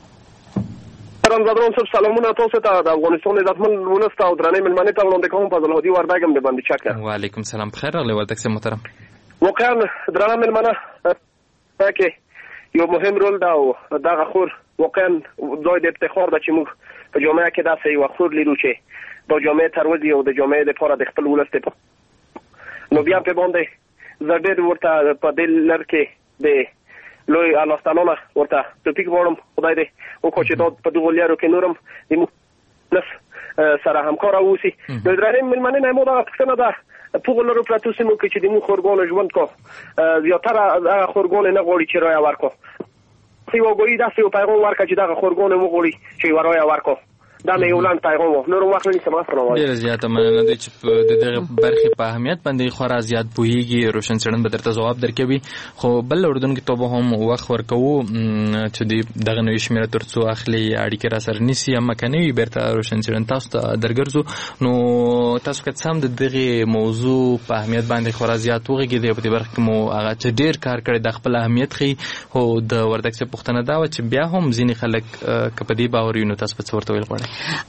رمضان صاحب سلامونه تاسو ته د افغانستان عزتمن ولس او درنه ملمنه ته وړاندې کوم فضل هدي وردګم د باندې چا کړ وعلیکم سلام بخیر راغلی وردګ سم محترم واقعا درنه ملمنه پکې یو مهم رول دا او دغه خور واقعا ځای د افتخار د چې موږ په جامعه کې داسې یو خور لرو چې د جامعه ترویج او د جامعه لپاره د خپل ولس ته نو بیا په باندې زړه ورته په دل لر کې د لوی الله تعالی ورته توفیق وړم خدای دې او کو چې دا په دغه لارو کې نورم د نس سره همکار اوسي د درنه ملمنه نه مو دا څنګه ده په لورو پلاتو سیمو کې چې د مو خورګون ژوند کو زیاتره هغه خورګون نه غوړي چې راي ورکو سی وګوري دا سی پیغام ورکړي چې دا خورګون مو غوړي چې ورای ورکو دا مې ولان پیغام نور وخت نه سم سره ډیر زیاته مننه دي چې د دغه برخې په اهمیت باندې خورا زیات پوهیږي روشن څرن به درته جواب درکوي خو بل اردن کې توبه هم وخت ورکو چې دغه نوې شمیره ترڅو اخلي اړیکه را سره نسی اما کني بیرته روشن څرن تاسو ته درګرځو نو تاسو که سم د دغه موضوع په اهمیت باندې خورا زیات وغږی دی په دې برخه کې مو هغه چې ډیر کار کړی د خپل اهمیت خي هو د وردګ څخه پښتنه دا و چې بیا هم ځینې خلک کپدی باور یو نو تاسو په څورته ویل غواړي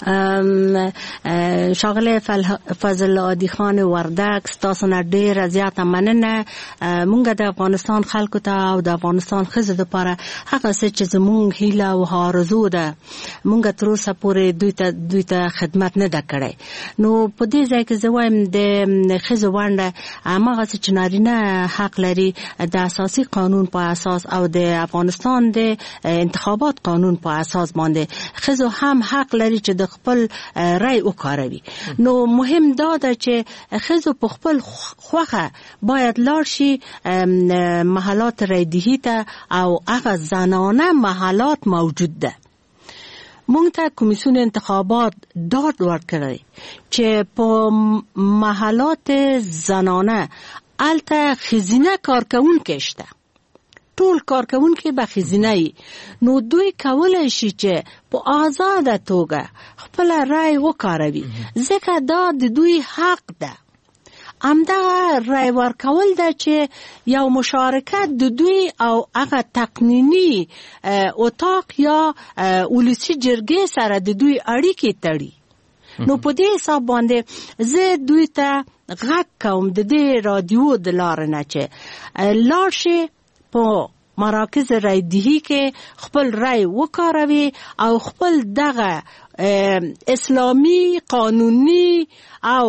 شاغله فضل عادی خان وردګ تاسو نه ډیر زیاته مننه مونږ د افغانستان خلکو ته او د افغانستان خزه لپاره هغه څه چې زمونږ هیله او آرزو ده مونږ تر اوسه پورې دوی ته دوی ته خدمت نه ده کړې نو په دې ځای کې زه وایم د خزه ونده هغه چې نارینه حق لري د اساسي قانون په اساس او د افغانستان د انتخابات قانون په اساس باندې خزه هم حق لري چې د خپل رای وکاروي نو مهم دا ده چې خزو په خپل خوخه باید لاړ شي محلات رایدهی ته او هغه زنانه محلات موجود ده مونږ ته کمیسیون انتخابات داد ورکړی چې په محلات زنانه الته خزینه کارکونکي شته ټول کارکونکي به خزینه نو دوی کولای شي چې په آزاده توګه خپل رای وکاروي ځکه دا د دوی حق ده همدغه رای ورکول ده چې یو مشارکت د دوی او هغه تقنینی اتاق یا ولسی جرګې سره د دوی اړیکې تړي نو په دې حساب باندې زه دوی ته غږ کوم د دې رادیو د لارې نه چې لاړ شي په مراکز رایدهی کې خپل رای وکاروي او خپل دغه اسلامی قانوني او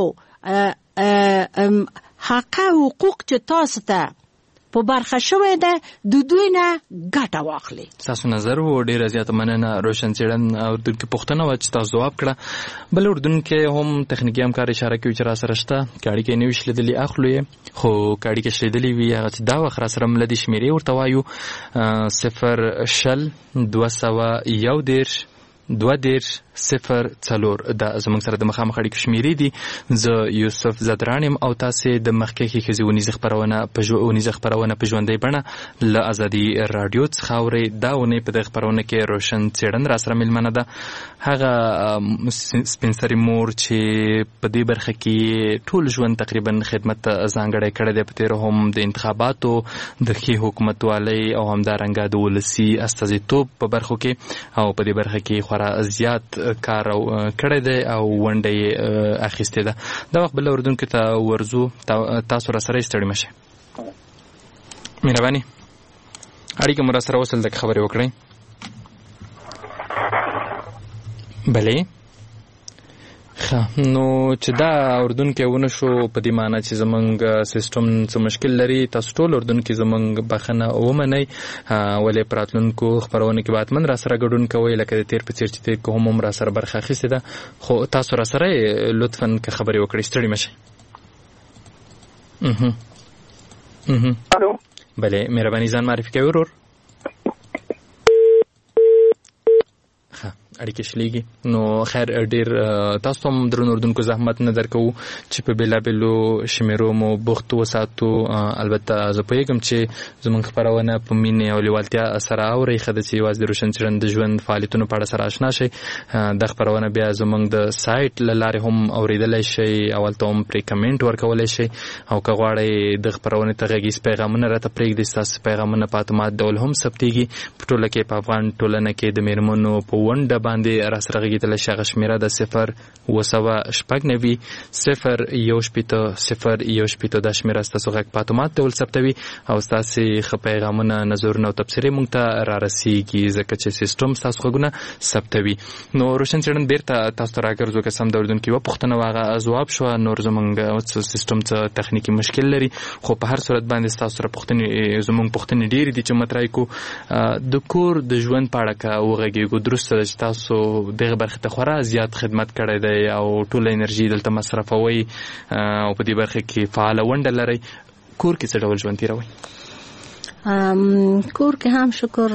حق حقوق چې تاسو ته په برخه شوې ده د دوی نه ګټه واخلي تاسو نظر و ډیر زیات مننه روشن څرن او د پښتنه و چې تاسو جواب کړه بل اردن کې هم تخنیکی همکار اشاره کوي چې را سره شته کاړي کې نیو شلیدلی اخلو خو کاړي کې شلیدلی وی هغه دا وخت را سره ملدي شمیرې ورته وایو صفر شل دوه سوه یو دیرش دوه دیرش صفر څلور د زموږ سره د مخامخ اړیکو شمیرې دي زه یوسف زدرانم او تاسو د مخکې کې ونیزه خبرونه په ونیزه خبرونه په ژوندۍ بڼه ل ازادي رادیو څخه اوري دا ونی په د خبرونه کې روشن څرن را سره ملمنه ده هغه سپینسری مور چې په دې برخه کې ټول ژوند تقریبا خدمت ځانګړی کړی دی په تیر هم د انتخاباتو د خي حکومت والی او همدارنګه د ولسی استازیتوب په برخو کې او په دې برخه کې خورا زیات کار کړی دی او ونډه اخیستې ده دا وخت بل اردوونکو ته ورځو تاسو را سره ستړي مشه مهرباني اړیکه مو را سره وصل د خبرې وکړئ بلې نو چې دا اردن کې ونه شو په دې معنی چې زمونږ سیستم څه مشکل لري تاسو ټول اردن کې زمونږ بخنه ومنئ ولې پراتلونکو خبرونه کې باید من را سره ګډون کوئ لکه د تیر په څیر چې تیر کوم هم را سره برخه اخیستې ده خو تاسو را سره لطفا که خبرې وکړئ ستړي مشئ. الو بله مهرباني ځان معرفي کوئ ورور. اړیکې شلیږي نو خیر ډیر تاسو هم درنو اردوونکو زحمت نه درکو چې په بېلابېلو شمیرو مو بوخت وساتو. البته زه پوهېږم چې زموږ خپرونه په مینې او لیوالتیا سره اورئ ښه ده چې یوازې د روشن څېړن د ژوند فعالیتونو په اړه سره اشنا شئ. دا خپرونه بیا زموږ د سایټ له لارې هم اورېدلی شئ او هلته هم پرې کمنټ ورکولی شئ او که غواړئ د خپرونې ته غږیز پیغامونه راته پرېږدئ ستاسو پیغامونه په اتومات ډول هم ثبتېږي په ټوله کې په افغان ټولنه کې د مېرمنو په ونډه باندې را سره غږېدلی شي. هغه شمېره د صفر اوه سوه شپږ نوي صفر یو شپېته صفر یو شپېته دا شمېره ستاسو غږ په اتومات ډول ثبتوي او ستاسې ښه پیغامونه نظرونه او تبصرې موږ ته را رسېږي ځکه چې سیسټم ستاسو غږونه ثبتوي. نو روشن څېړن بېرته تاسو ته راګرځو که سم د اردن کې یوه پوښتنه وه هغه ځواب شوه. نور زموږ سیسټم څه تخنیکي مشکل لري خو په هر صورت باندې ستاسو سره پوښتنې زموږ پوښتنې ډېرې دي چې مطرح کړو. د کور د ژوند په اړه که وغږېږو درسته ده چې تاسو دغه برخه ته خورا زیات خدمت کړی دی او ټوله انرژي دلته مصرفوئ او په دې برخه کې فعاله ونډه لرئ. کور کې څه ډول ژوند تېروئ؟ کور کې هم شکر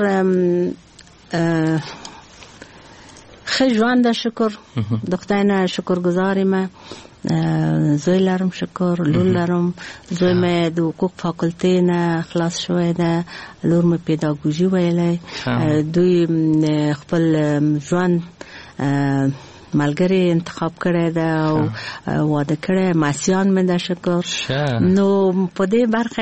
ښه ژوند ده شکر د خدای نه شکرګزار یم. زوی لرم شکر لور لرم. زوی مې د حقوق فاکولتې نه خلاص شوی ده لور مې پیداګوژي ویلی. دوی خپل ژوند ملګری انتخاب کړی ده او واده کړی ماسیان مې ده شکر. نو په دې برخه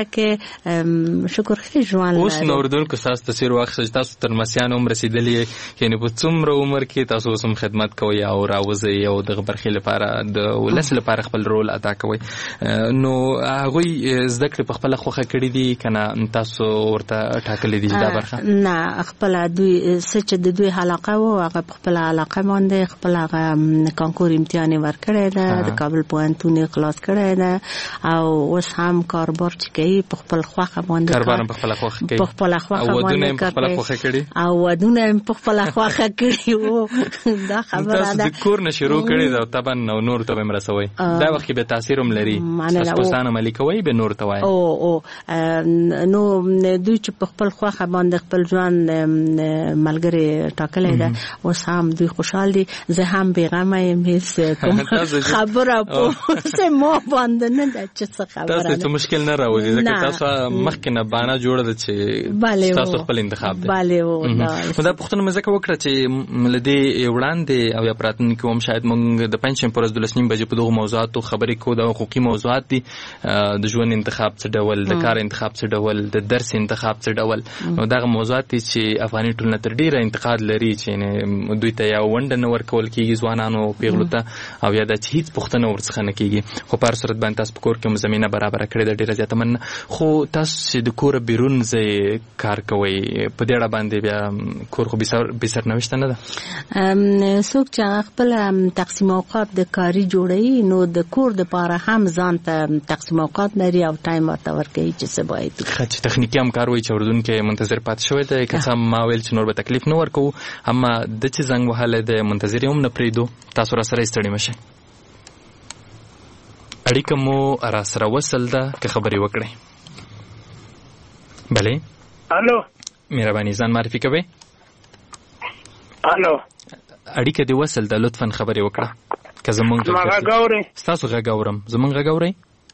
کې شکر ښه ژوند لري. اوس نو اردوونکو ستاسو تصویر واخیستل چې تاسو تر ماسیان هم رسېدلي یعنې په څومره عمر کې تاسو اوس هم خدمت کوئ او راوځئ او دغه برخې لپاره د ولس لپاره خپل رول ادا کوئ. نو هغوی زده کړې په خپله خوښه کړي دي که نه تاسو ورته ټاکلي دي چې دا برخه؟ نه خپله دوی څه چې د دوی علاقه و هغه په خپله علاقه باندې خپل هغه کانکور امتحان ورکړی ده د کابل پوهنتون خلاص کړی ده او اوس هم کاربار چې کوي په خپل خوښه باندې کاربار په خپله خوښه کوي په خپله خوښه باندې په خپله خوښه کړي او ودونه هم په خپله خوښه کړي وو. دا خبره ده تاسو د کور نه شروع کړي ده او طبعا نو نور ته به هم رسوئ. دا وخت کې به تاثیر هم لري تاسو په سان عملي کوئ به نور ته وایئ. او او نو دوی چې په خپل خوښه باندې خپل ژوند ملګری ټاکلی ده اوس هم دوی خوشحال دي. زه هم بیغمه یم هیڅ کوم خبره په ما باندې نه ده چې څه خبره ده. تاسو ته مشکل نه راوځي ځکه تاسو مخکې نه بانه جوړه ده چې تاسو خپل انتخاب دی. بله و دا پوښتنه مې ځکه وکړه چې له دې وړاندې او یا پراتلونکي هم شاید موږ د پنجشنبې په ورځ دولس نیم بجې په دغو موضوعاتو خبرې کوو. د حقوقي موضوعات دي د ژوند انتخاب څه ډول د کار انتخاب څه ډول د درس انتخاب څه ډول. نو دغه موضوعات دي چې افغاني ټولنه تر ډېره انتقاد لري چې دوی ته یا ونډه نه ورکول کېږي ځوانانو پیغلو ته او یا دا چې هیڅ پوښتنه ورڅخه نه کېږي. خو په هر صورت باندې تاسو په کور کې هم زمینه برابره کړې ده ډېره زیاته مننه. خو تاسو چې د کوره بیرون ځای کار کوئ په دې اړه باندې بیا کور خو بې سرنوشته نه ده؟ څوک چې هغه خپل تقسیم اوقات د کاري جوړوي نو د کور دپاره هم ځان ته تقسیم اوقات لري او ټایم ورته ورکوي چې څه باید ښه چې تخنیکي همکار وایي چې اردوونکی منتظر پاتې شوی دی که څه ما ویل چې نور به تکلیف نه ورکوو اما د چې زنګ وهلی دی منتظر یې هم نه پرېږدو. تاسو را سره ستړي مشئ. اړیکه مو را سره وصل ده که خبرې وکړئ. بله الو مهرباني ځان معرفي کوئ. الو اړیکه دې وصل ده لطفا خبرې وکړه. که زمونږ غږ اورئ؟ ستاسو غږ اورم. زمونږ غږ اورئ؟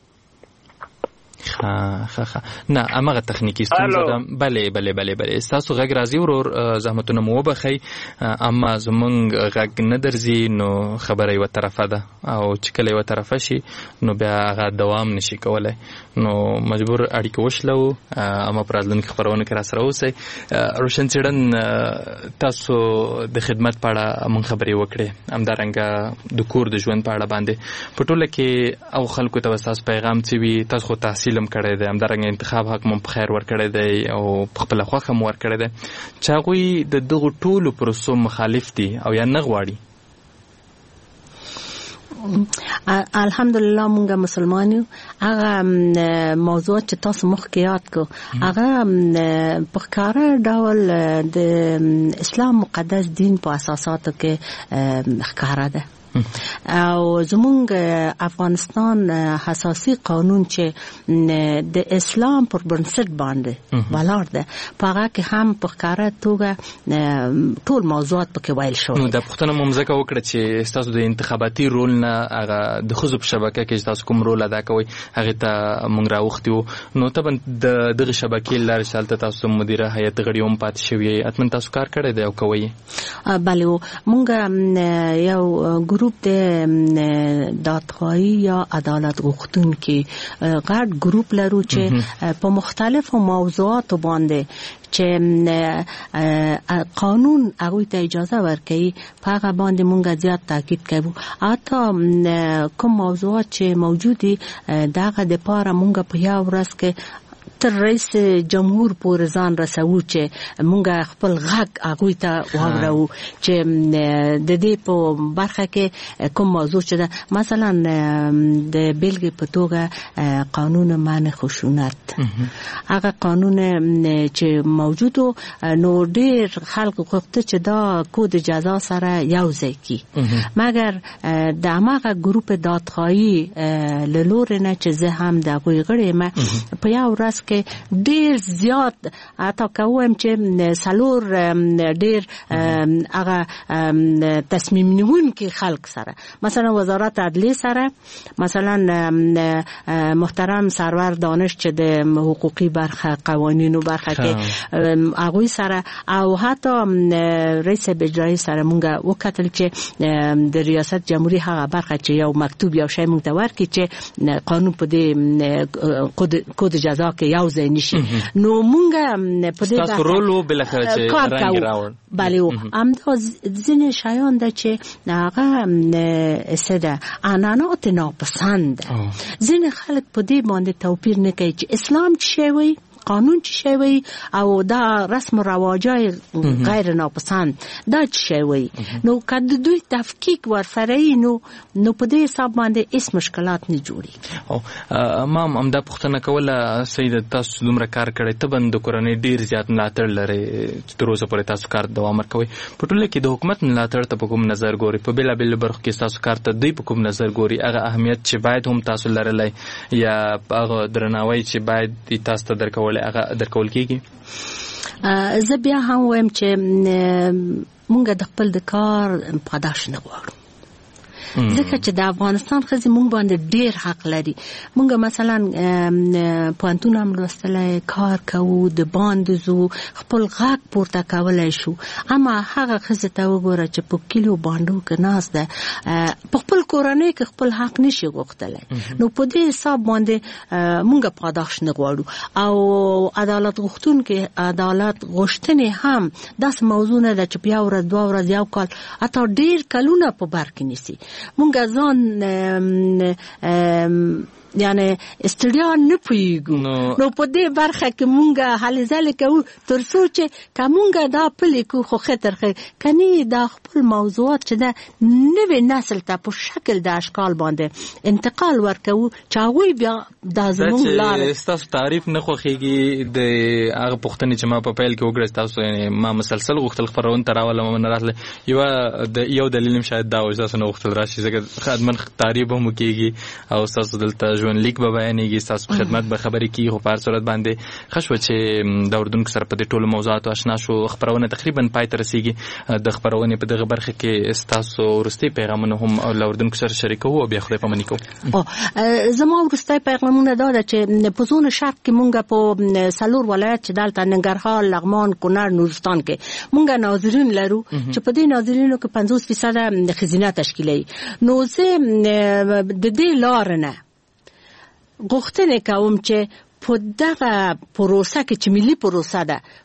ښه ښه ښه نه همغه تخنیکي ستونزه ده. بلې بلې بلې بلې ستاسو غږ راځي ورور زحمتونه مو وبخئ اما زمونږ غږ نه درځي نو خبره یوه طرفه ده او چې کله یوه طرفه شي نو بیا هغه دوام نشي کولی نو مجبور اړیکه وشلو اما په راتلونکي خپرونو کې را سره اوسئ. روشن څېړن تاسو د خدمت په اړه مونږ خبرې وکړې همدارنګه د کور د ژوند په اړه باندې په ټوله کې او خلکو ته به ستاسو پیغام څه وي؟ تاسو خو تحصیل هم کړی دی همدارنګه انتخاب حق مو په خیر ورکړی دی او په خپله خوښه مو ورکړی دی چې هغوی د دغو ټولو پروسو مخالف دي او یا نه غواړي؟ الحمدلله مونږ مسلمان یو. هغه موضوعات چې تاسو مخکې یاد کو هغه په ښکاره ډول د اسلام مقدس دین په اساساتو کې ښکاره ده. او زمونږ افغانستان حساسي قانون چې د اسلام پر بنسټ باندې ولاړ ده په هغه کې هم په ښکاره توګه ټول موضوعات پکې ویل شوی. نو د پښتنو ممزکه وکړه چې تاسو د انتخاباتي رول نه هغه د ښځو په شبکه کې تاسو کوم رول ادا کوئ هغه ته مونږ راوختي وو. نو طبعا د دغه شبکې لارې شالته تاسو مدیره هیئت غړي هم پاتې شوی اتمن تاسو کار کړی دی او کوي؟ بله مونږ یو ګروپ د دادخواهی یا عدالت غوښتونکي غټ ګروپ لرو چې په مختلفو موضوعاتو باندې چې قانون هغوی ته اجازه ورکوي په هغه باندې مونږ زیات تاکید کوو. حتی کوم موضوعات چې موجودي دغه دپاره مونږ په یو ورځ کې تر رئیس جمهور پورې ځان رسوو چې مونږ خپل غږ هغوی ته واورو چې د دې په برخه کې کوم موضوع چې ده مثلا د بیلګې په توګه قانون منع خشونت هغه قانون چې موجودو نو ډېر خلک غوښته چې دا کود جزا سره یو ځای کړي مګر د هماغه ګروپ دادخواهي له لورې نه چې زه هم د هغوی غړی یم په یو ورځ کې ډیر زیات حتی کوم چې سلور ډیر هغه تصمیم نیونکي خلک سره مثلا وزارت عدلیه سره مثلا محترم سرور دانش چې د حقوقي برخه قوانینو برخه کې هغوی سره او حتی رئیس اجرایی سره مونږ وکتل چې د ریاست جمهوریت هغه برخه چې یو مکتوب یو شی مونږ ته ورکړي چې قانون په دې کود جزا کې یو ځای نشي نو مونږ په دې تاسو رولو بلخره چې رنګ راوړ بله همدا ځینې شیان ده چې هغه څه ده عنعنات ناپسند ځینې خلک په دې باندې توپیر نه کوي چې اسلام څه شی وایي قانون چی شوی او دا رسم و رواجای غیر ناپسند دا چی شوی نو که دوی تفکیک ورسره نو نو په دې حساب باندې هیڅ مشکلات نه جوړي. او امام امدا پښتنه کوله سید تاسو دومره کار کړی ته بند کورنۍ ډیر زیات ملاتړ لري چې تر اوسه پورې تاسو کار دوام ورکوي په ټوله کې د حکومت ملاتړ ته په کوم نظر ګوري په بلا بل برخو کې تاسو کار ته دوی په کوم نظر ګوري هغه اهمیت چې باید هم تاسو لرلای یا هغه درناوی چې باید تاسو ته درکول هغه درکول کیږي؟ زه بیا هم وایم چې مونږ د خپل د کار پاداش نه غواړو ځکه چې د افغانستان ښځې مونږ باندې ډېر حق لري. مونږ مثلا پوهنتون هم لوستلی کار کوو د باندې ځو خپل غږ پورته کولی شو اما هغه ښځې ته وګوره چې په کلیو بانډو کې ناست ده په خپل کورنۍ کې خپل حق نشي غوښتلی نو په دې حساب باندې مونږ پاداش نه غواړو او عدالت غوښتونکي عدالت غوښتنې هم داسې موضوع نه ده چې په یو ورځ دوه ورځ یو کال حتی ډېر کلونه په بر کې نیسي. مونږ ځان یعنی استړیا نه پوهیږو نو په دې برخه کې مونږ هلې ځلې کوو تر څو چې که مونږ دا پلې کو خو ښه تر ښه کنې دا خپل موضوعات چې ده نوې نسل ته په شکل د اشکال باندې انتقال ورکوو چې هغوی بیا دا زمونږ لاره ستاسو تعریف نه خوښېږي د هغه پوښتنې چې ما په پیل کې وکړه ستاسو یعنې ما مسلسل غوښتل خپرونې ته راولم نه راتله یوه یو دلیل هم شاید دا و چې تاسو نه غوښتل راشي ځکه خدمت تعریف هم وکېږي او ستاسو دلته ژوند لیک به بیانېږي ستاسو په خدمت به خبرې کېږي خو په هر صورت باندې ښه شوه چې د اردونکو سره په دې ټولو موضوعاتو اشنا شو. خپرونه تقریبا پای ته رسېږي د خپرونې په دغه برخه کې ستاسو وروستي پیغامونه هم له اردونکو سره شریکوو او بیا خدای پاماني کوو. زما وروستی پیغامونه دا ده چې په زون شرق کې مونږ په څلور ولایت چې دلته ننګرهار لغمان کونړ نورستان کې مونږ ناظرین لرو چې په دې ناظرینو کې پنځوس فیصده ښځینه تشکیلوي نو زه د دې لارې نه غوښتنې کوم چې په دغه پروسه کې چې ملي پروسه ده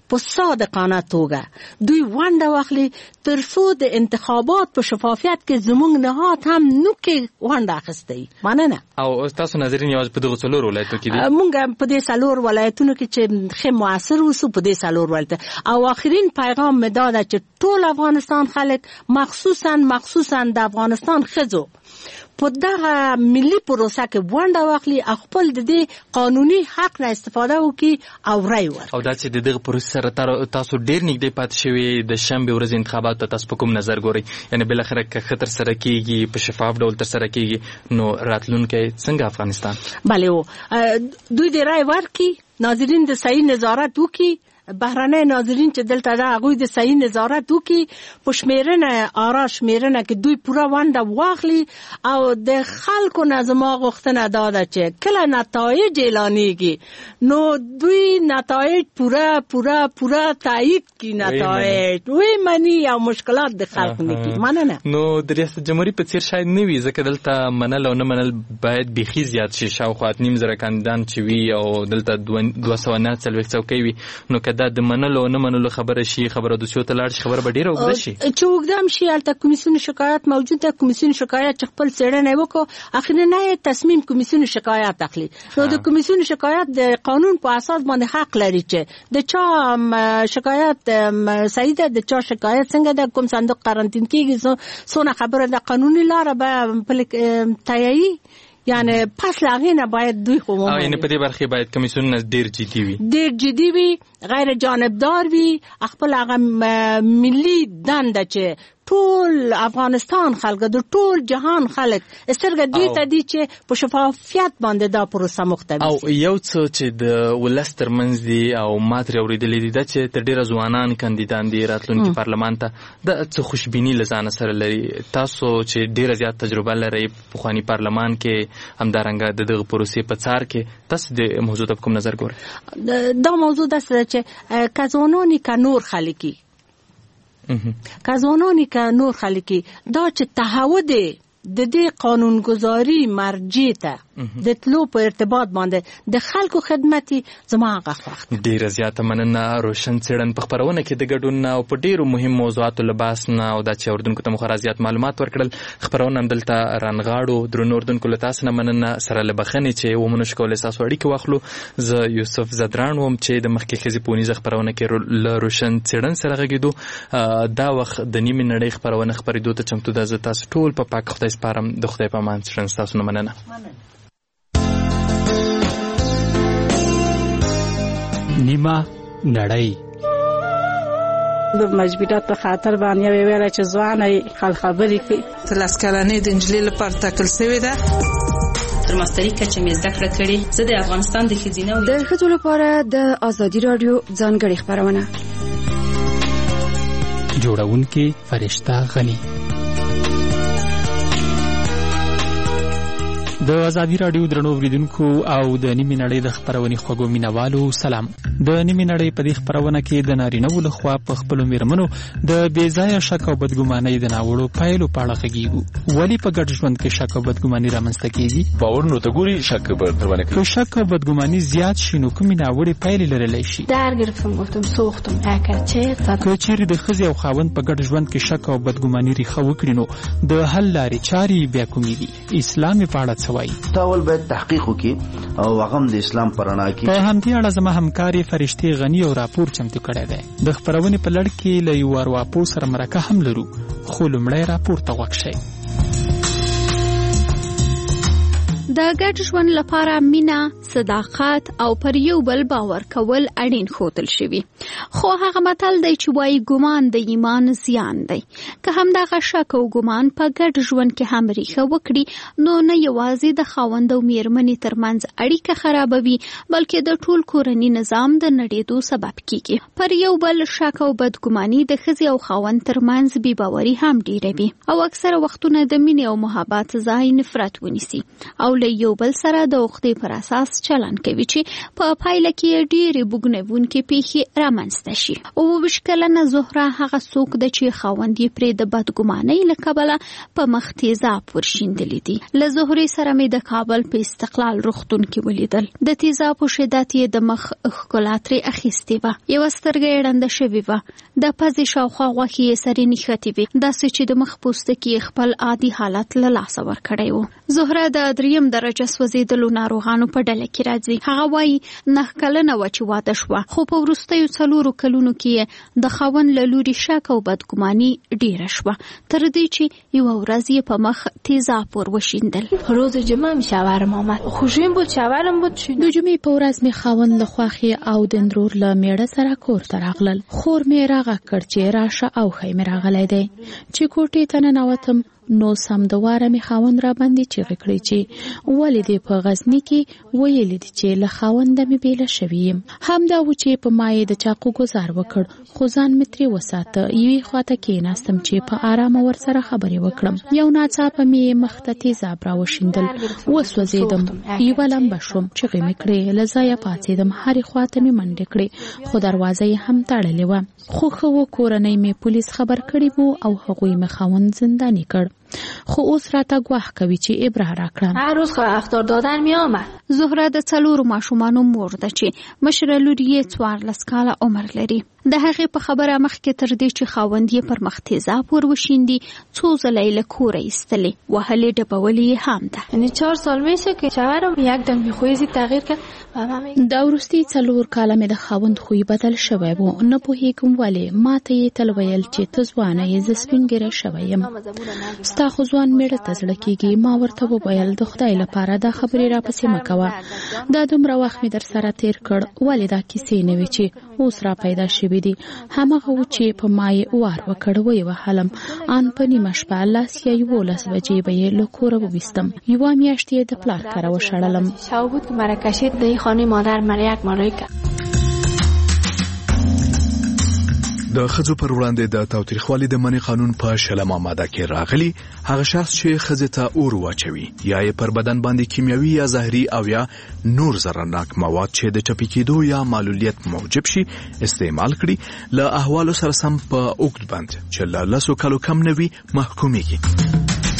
په صادقانه توګه دوی ونډه واخلي تر څو د انتخابات په شفافیت کې زموږ نهاد هم نو کې ونډه اخیستی. مننه. او تاسو ناظرین یوازې په دغه څلور ولایتو کې دي؟ مونږ په دې څلور ولایتونو کې چې ښه موثر اوسو په دې څلور ولایت. او آخرین پیغام مې دا ده چې ټول افغانستان خلک مخصوصا مخصوصا د افغانستان ښځو په دغه ملي پروسه کې ونډه واخلي، خپل د دې قانوني حق نه استفاده وکړي او رای ورکړي. او دا چې د دغه پروسې سره تاسو ډېر نږدې پاتې شوي، د شنبې ورځې انتخاباتو ته تاسو په کوم نظر ګورئ؟ یعنې بالاخره که ښه ترسره کېږي، په شفاف ډول ترسره کېږي، نو راتلونکی څنګه افغانستان؟ بله و دوی د رای ورکړي، ناظرین د صحیح نظارت وکړي، بهرنۍ ناظرین چې دلته ده هغوی د صحیح نظارت وکړي، په شمیرنه آرا شمیرنه کې دوی پوره ونډه واخلي. او د خلکو نه زما غوښتنه دا ده چې کله نتایج اعلانېږي نو دوی نتایج پوره پوره پوره تایید کړي، نتایج وی مني او مشکلات د خلکو نه کړي. مننه. نو د ریاست جمهوریت په څیر شاید نه وي، ځکه دلته منل او نه منل باید بیخي زیات شي. شاوخوا نیم زره کاندیدان چې وي او دلته دوه سوه نه څلوېښت څوکۍ وي، نو که دا د منلو نه منلو خبره شي، خبره د سیو ته لاړ شي، خبره به ډېره اوږده شي. چې اوږده هم شي، هلته کمیسیون شکایت موجود ده. کمیسیون شکایت چې خپل څېړنه یې وکړو، اخرنی تصمیم کمیسیون شکایت اخلي. نو د کمیسیون شکایت د قانون په اساس باندې حق لري چې د چا شکایت صحیح ده، د چا شکایت څنګه ده، کوم صندوق قرنطین کېږي، څونه خبره ده، قانوني لاره به تیایي. یعنی پس لاغې نه باید دوی خو او یعنی په دې برخه باید کمیسیون ډیر جدي وي، ډیر جدي وي، غیر جانبدار وي، خپل هغه ملي دنده چې ټول افغانستان خلک د ټول جهان خلک سترګې دې ته دي چې په شفافیت باندې دا پروسه مختلف. او یو څه چې د ولس ترمنځ دي او ما ترې اورېدلې دي دا چې تر ډېره ځوانان کاندیدان دي راتلونکي پارلمان ته، دا څه خوشبیني له ځانه سره لري؟ تاسو چې ډېره زیات تجربه لرئ پخواني پارلمان کې، همدارنګه د دغه پروسې په څار کې، تاسو د موضوع ته په کوم نظر ګورئ؟ دا موضوع داسې ده چې که ځوانان که نور خلک که ځوانان که نور خلک دا چې تعهد د دې قانونګذاري مرجع ته د تلو په ارتباط باندې د خلکو خدمتي زما هغه خوښ. ډېره زیاته مننه روشن څېړن په خپرونه کې د ګډون او په ډېرو مهم موضوعاتو له بحث نه او دا چې اورېدونکو ته مو خورا زیات معلومات ورکړل. خپرونه همدلته رانغاړو. درنو اورېدونکو له تاسو نه مننه، سره له بخښنې چې ومو نشو کولی ستاسو اړیکې واخلو. زه یوسف زدران وم چې د مخکې ښځې په اونیزه خپرونه کې له روشن څېړن سره غږېدو. دا وخت د نیمې نړۍ خپرونه خپرېدو ته چمتو ده. زه تاسو ټول په پاک خدای سپارم. د خدای په امان. ستاسو نه مننه. نیمه نړۍ د مجبورات په خاطر باندې ویل چې ځواني خل خبرې کوي. تلاس کلنې د انجلۍ لپاره ټاکل شوې ده. تر ماستري کچه مې زده کړه کړې. زه د افغانستان د ښځینه د ښځو لپاره د ازادي رادیو ځانګړې خپرونه جوړونکې فرشته غني. د ازادي رادیو درنو اوریدونکو او د نیمې نړۍ د خپرونې خوږو مینوالو سلام. د نیمې نړۍ په دې خپرونه کې د نارینه‌وو لخوا په خپلو میرمنو د بې ځایه شک او بدګمانۍ د ناوړو پایلو په اړه غږیږو. ولې په ګډ ژوند کې شک او بدګماني رامنځته کېږي؟ باورونو ته ګوري شک بدګماني کوي. که شک او بدګماني زیات شي نو کومې ناوړې پایلې لرلی شي؟ درگرفتم گفتم سوختم اگر چه که چیرې د ښځې او خاوند په ګډ ژوند کې شک او بدګماني ریښه وکړي نو د حل لارې چارې بیا کومې دي؟ اسلام یې په اړه څه وایي؟ تاول باید تحقیق وکړي او هغه د اسلام په رڼا کې. په همدې اړه زما همکارې فرشتې غني او راپور چمتو کړی دی. د خپرونې په لړ کې له یو ارواپوه سره مرکه هم لرو، خو لومړی راپور ته غوږ شئ. د ګډ ژوند لپاره مینه، صداقت او پر یو بل باور کول اړین ښودل شوي. خو هغه متل دی چې وایي ګمان د ایمان زیان دی. که همدغه شک او ګمان په ګډ ژوند کې هم ریښه وکړي نو نه یوازې د خاوند او میرمنې ترمنځ اړیکه خرابوي، بلکې د ټول کورني نظام د نړېدو سبب کیږي. پر یو بل شک او بدګماني د ښځې او خاوند ترمنځ بې باوري هم ډېروي او اکثره وختونه د مینې او محبت ځای نفرت ونیسي او له یو بل سره د عقدې پر اساس داس چلن کوي چې په پایله کې ډېرې بوږنوونکې پیښې رامنځته شي. اووه ویشت کلنه زهره هغه څوک ده چې خاوند یې پرې د بدګمانۍ له کبله په مخ تیزاب ورشیندلی دي. له زهرې سره مې د کابل په استقلال روغتون کې ولیدل. د تیزابو شدت یې د مخ ښکلا ترې اخیستې وه. یوه سترګه یې ړنده شوې وه. د پزې شاوخوا غوښې یې سرې نښتې وې، داسې چې د مخ پوستکي یې خپل عادي حالت له لاسه ورکړی و. زهره د دریم درجه سوځېدلو ناروغانو په ډله کې راځي. هغه وایي نهه کلنه وه چې واده شوه، خو په وروستیو څلورو کلونو کې د خاوند له لوري شک او بدګماني ډېره شوه، تر دې چې یوه ورځ یې په مخ تیزاب ور وشیندل. روز جمعه می شوهرم آمد، خوشیم بود، شوهرم بود. د جمعې په ورځ می خاوند له خوښې او د اندرور له میړه سره کور ته راغلل. خور مې راغږ کړ چې راشه او ښی مې راغلی دی. چې کوټې ته ننوتم نو سم د واره مې خاوند را باندې چیغې کړې چې ولې دې په غزني کې ویلي دي چې له خاونده مې بیله شوې یم. همدا و چې په ما یې د چاقو ګزار وکړ، خو ځان مې ترې وساته. یوې خواته کېناستم چې په آرامه ورسره خبرې وکړم. یو ناڅاپه مې مخ ته تیزاب را وشیندل، وسوځېدم، یوه لمبه شوم، چیغې مې کړې، له ځایه پاڅېدم، هرې خواته مې منډې کړې، خو دروازه یې هم تړلې وه. خو ښه و کورنۍ مې پولیس خبر کړي وو او هغوی مې خاوند زنداني کړ. خو اوس راته ګواښ کوي چې ابره راکړم. هر روز خو اخطار دادن می آمد. زهره د څلورو ماشومانو مور ده چې مشره لور یې څوارلس کاله عمر لري. د هغې په خبره مخکې تر دې چې خاوند یې پر مخ تیزاب ور وشیندي څو ځله یې له کوره ایستلې، وهلې ډبولې یې هم ده. یعنی چهار سال میشه که شوهرم یک دم میخویزی تغییر کرد. دا وروستي څلور کاله مې د خاوند خوی بدل شوی و. نه پوهېږم ولې. ما ته یې تل ویل چې ته ځوانه یې، زه سپین ږیره شوی یم، ستا خو ځوان میړه ته زړه کېږي. ما ورته وویل د خدای لپاره دا خبرې راپسې مه کوه، دا دومره وخت مې در سره تېر کړ، ولې دا کیسې نه وې چې اوس را پیدا شوي دي. همغه و چې په ما یې وار وکړ، ویې وهلم. ان په نیمه شپه لس یا یولس بجې به یې له کوره وویستم. یوه میاشت یې د پلار کره وشړلم. شو بود که مرا کشید د خانه مادر مرا یک مالوی کرد. د ښځو پر وړاندې د تاوتریخوالي د منع قانون په شلمه ماده کې راغلی هغه شخص چې ښځې ته اور واچوي یا یې پر بدن باندې کیمیاوي یا زهري او یا نور ضررناک مواد چې د ټپي کېدو یا معلولیت موجب شي استعمال کړي، له احوالو سره سم په اوږد بند چې له لسو کالو کم نه وي محکومیږي.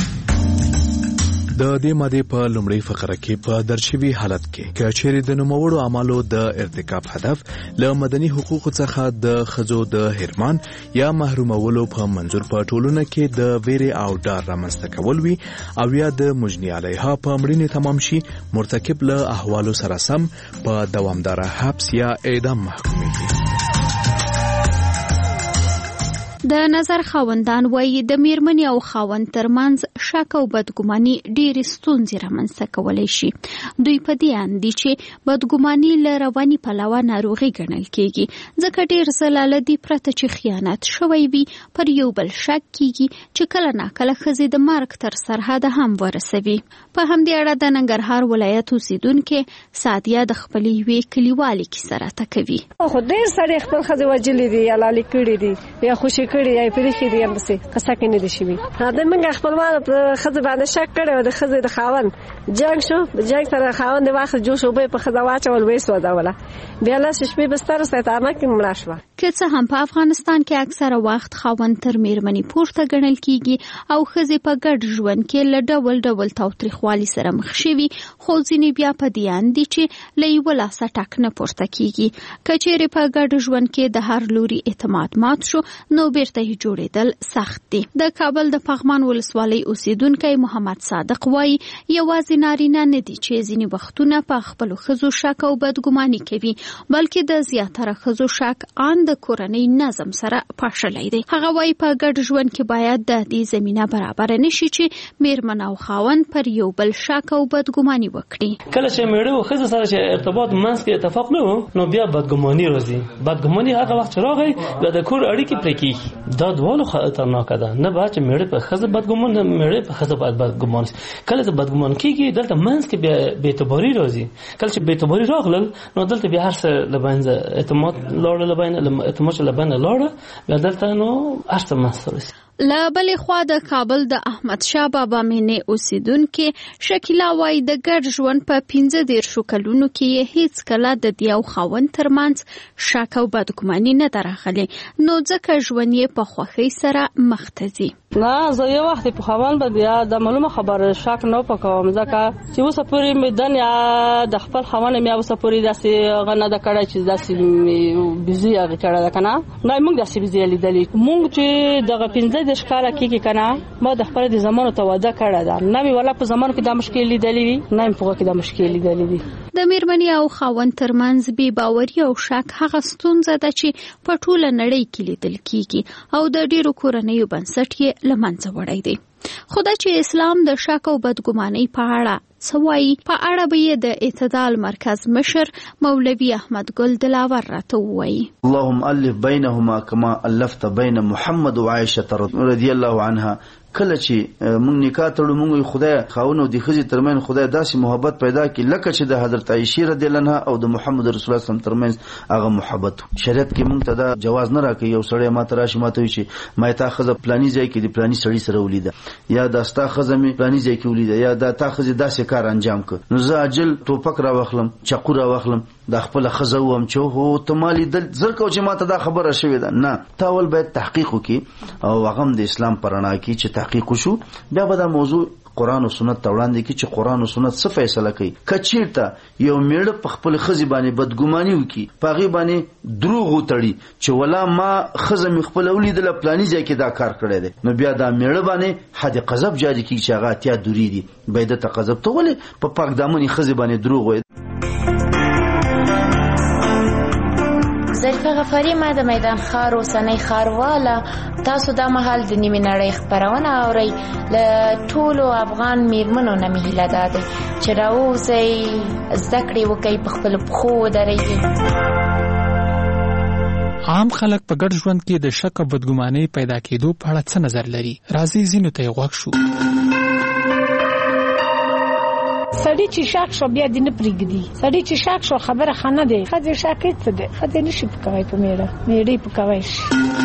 د دې ماده په لومړی فقره کې په درشوي حالت کې که چیرې د نوموړو اعمالو د ارتکاب هدف له مدني حقوقو څخه د ښځو د هرمان یا محرومولو په منظور په ټولنه کې د ویرې او ډار رامنځته کول وي او یا د مجني علیها په مړینې تمام شي، مرتکب له احوالو سره سم په دوامداره حبس یا اعدام محکومیږي. د نظر خاوندان وایي د میرمنې او خاوند ترمنځ شک او بدګماني ډېرې ستونزې رامنځته کولی شي. دوی په دې اند دي چې بدګماني له رواني پلوه ناروغي ګڼل کېږي، ځکه ډېر ځله له دې پرته چې خیانت شوی وي پر یو بل شک کېږي چې کله ناکله ښځې د مرګ تر سرحده هم ورسوي. په همدې اړه د ننګرهار ولایت اوسیدونکې سعدیه د خپلې یوې کلیوالې کیسه راته کوي. خو ډېر سړی خپل ښځې وژلي دي یا لالي کړي دي یا خوشي کړي یا پریخي دي هم داسې قصه کې نه دي شوي. د موږ خپلوانو په ښځې باندې شک کړی و، د ښځې د خاوند جنګ شو، جنګ سره خاوند یې واخیست جوش اوبه یې په ښځه واچول ویې سوځوله، بیا لس شپې بستر سیطانه کې مړه شوه. که څه هم په افغانستان کې اکثره وخت خاوند تر میرمنې پورته ګڼل کېږي او ښځې په ګډ ژوند کې له ډول ډول تاوتریخوالي سره مخ شوي، خو ځینې بیا په دې اند دي چې له یوه لاسه ټک نه پورته کېږي. که چیرې په ګډ ژوند کې د هر لوري اعتماد مات شو نو بیرته یې جوړېدل سخت دي. د کابل د پغمان ولسوالۍ اوسیدونکی محمد صادق وایي یوازې نارینه نه دي چې ځینې وختونه په خپلو ښځو شک او بدګماني کوي، بلکې د زیاتره ښځو شک ان د کورنۍ نظم سره پاشلی دی. هغه وایي په ګډ ژوند کې باید د دې زمینه برابر نشي چې میرمن او خاوند پر یو بل شک او بدګماني وکړي. کله چې میړه او ښځه سره چې ارتباط منځ کې اتفاق نه و نو بیا بدګماني راځي. بدګماني هغه وخت چې راغی بیا د کور اړیکې پرې کېږي. دا دواړو خطرناکه ده، نه باید چې میړه په ښځه بدګمان نه میړه په ښځه باید بدګمان شي. کله چې بدګمان کېږي دلته منځ کې بیا بې اعتباري راځي. کله چې بې اعتباري راغلل نو دلته بیا هر څه له منځه اعتماد لاړه، له بینه اعتماد له بینه لاړه، بیا دلته نو هر څه منځ ته رسي. له بلې خوا د کابل د احمد شاه بابا مینې اوسیدونکې شکیلا وایي د ګډ ژوند په پنځه دېرشو کلونو کې یې هیڅ کله د دې یو خاوند ترمنځ شک او بدګماني نه ده راغلې، نو ځکه ژوند یې په خوښۍ سره مخ ته ځي. نه زه یو وخت په خاوند باندې یا د معلومه خبره شک نه پکوم، ځکه چې اوسه پورې مې دن یا د خپل خاوند مې اوسه پورې داسې غنه د کړه چې داسې بيزي هغه کړه ده کنه، نه موږ داسې بيزي لیدلې موږ چې دغه پنځه د ښکارا کې کې کنه ما د خپل د زمانو ته وعده کړه ده، نه وی ولا په زمانو کې د مشکل لیدلې وي، نه په کې د مشکل لیدلې وي. د میرمنې او خاوند ترمنځ بې باوري او شک هغه ستونزه ده چې په ټوله نړۍ کې لیدل کیږي او د ډیرو کورنیو بنسټ یې له منځه وړی دی. خو دا چې اسلام د شک او بدګمانۍ په اړه څه وایي، په اړه به یې د اعتدال مرکز مشر مولوي احمد ګل دلاور راته ووایي. اللهم الف بینهما کما الفت بین محمد و عائشه رضی الله عنها. کله چې مونږ نکاح تړو مونږ خدای خاون او د خزي ترمن خدای داسې محبت پیدا کړي لکه چې د حضرت عائشه رضی الله عنها او د محمد رسول الله صلی الله علیه وسلم ترمن هغه محبت. شریعت کې مونږ ته دا جواز نه راکړي یو سړی ماته راشي ماته وي چې ما ته خزه پلاني ځای کې د پلاني سړی سره ولیده یا دا ستا خزه می پلاني ځای کې ولیده یا دا تا خزه داسې کار انجام کړ، نو زه اجل ټوپک را واخلم چاقو را واخلم دا خپل خزه وم چې هو ته مالي دل زر کو چې ماته دا خبره شوې ده. نه تاول باید تحقیق وکي او هغه د اسلام پرانا کې چې تحقیق وشو بیا به دا موضوع قرآن او سنت ته وړاندې کی چې قرآن او سنت څه فیصله کوي. کچیرته یو میړه په خپل خزي باندې بدګماني وکي پاغي باندې دروغ وتړي چې ولا ما خزه می خپل ولیدل پلاني ځای کې دا کار کړی دی، نو بیا دا میړه باندې حد قذف جاری کی چې هغه اتیا دوری دي بيد ته قذف ته ولې په پاک دامنې خزي باندې دروغ وي. ظریفه غفاری ما د میدان ښار اوسنۍ ښارواله، تاسو دا مهال د نیمې نړۍ خپرونه اورئ. له ټولو افغان میرمنو نه مې هیله دا ده چې راووځئ زده کړې وکئ په خپلو پښو ودرېږئ. عام خلک په ګډ ژوند کې د شک او بدګمانۍ پیدا کېدو په اړه څه نظر لري؟ راځي ځینو ته یې غوږ شو. سړی چې شک شو بیا دې نه پرېږدي، سړی چې شک شو خبره خانه دی، ښځې شک هېڅ څه دی، ښځې نشي پکوی په میړه، میړه یې پکوی شي.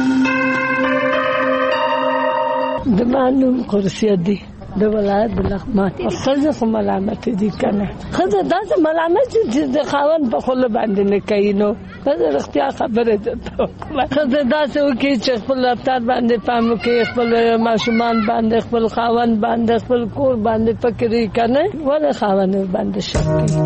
د ما نوم قرسیه دی د ولایت د لغمان. ښځه خو ملامت دي که نه، ښځه داسې ملامت چې د خاوند په خوله باندې نه کوي، نو ښځه رښتیا خبره درته وکړه. ښځه داسې وکړي چې خپل رفتار باندې پام وکړي، خپل ماشومان باندې، خپل خاوند باندې، خپل کور باندې فکر یې که نه، ولې خاوند باندې شک کوي.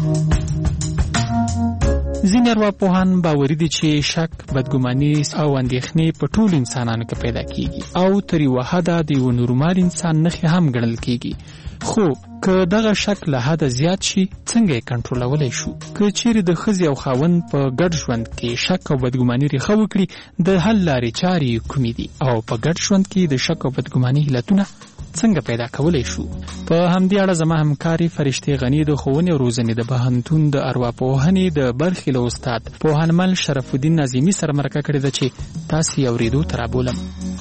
ځینې ارواپوهان باوري دي چې شک، بدګماني او اندېښنې په ټولو انسانانو کې پیدا کیږي او تر یوه حده د یوه نورمال انسان نښې هم ګڼل کیږي. خو که دغه شک له حده زیات شي څنګه یې کنټرولولی شو؟ که چیرې د ښځې او خاوند په ګډ ژوند کې شک او بدګماني ریښه وکړي د حل لارې چارې کومې دي او په ګډ ژوند کې د شک او بدګماني علتونه څنګه پیدا کولای شو؟ په همدې اړه زما همکاري فرشتې غني د ښوونې او روزنې د پوهنتون د ارواپوهنې د برخې له استاد پوهنمل شرف الدین نظیمي سره مرکه کړې ده چې تاسې یې اورېدو ته رابولم.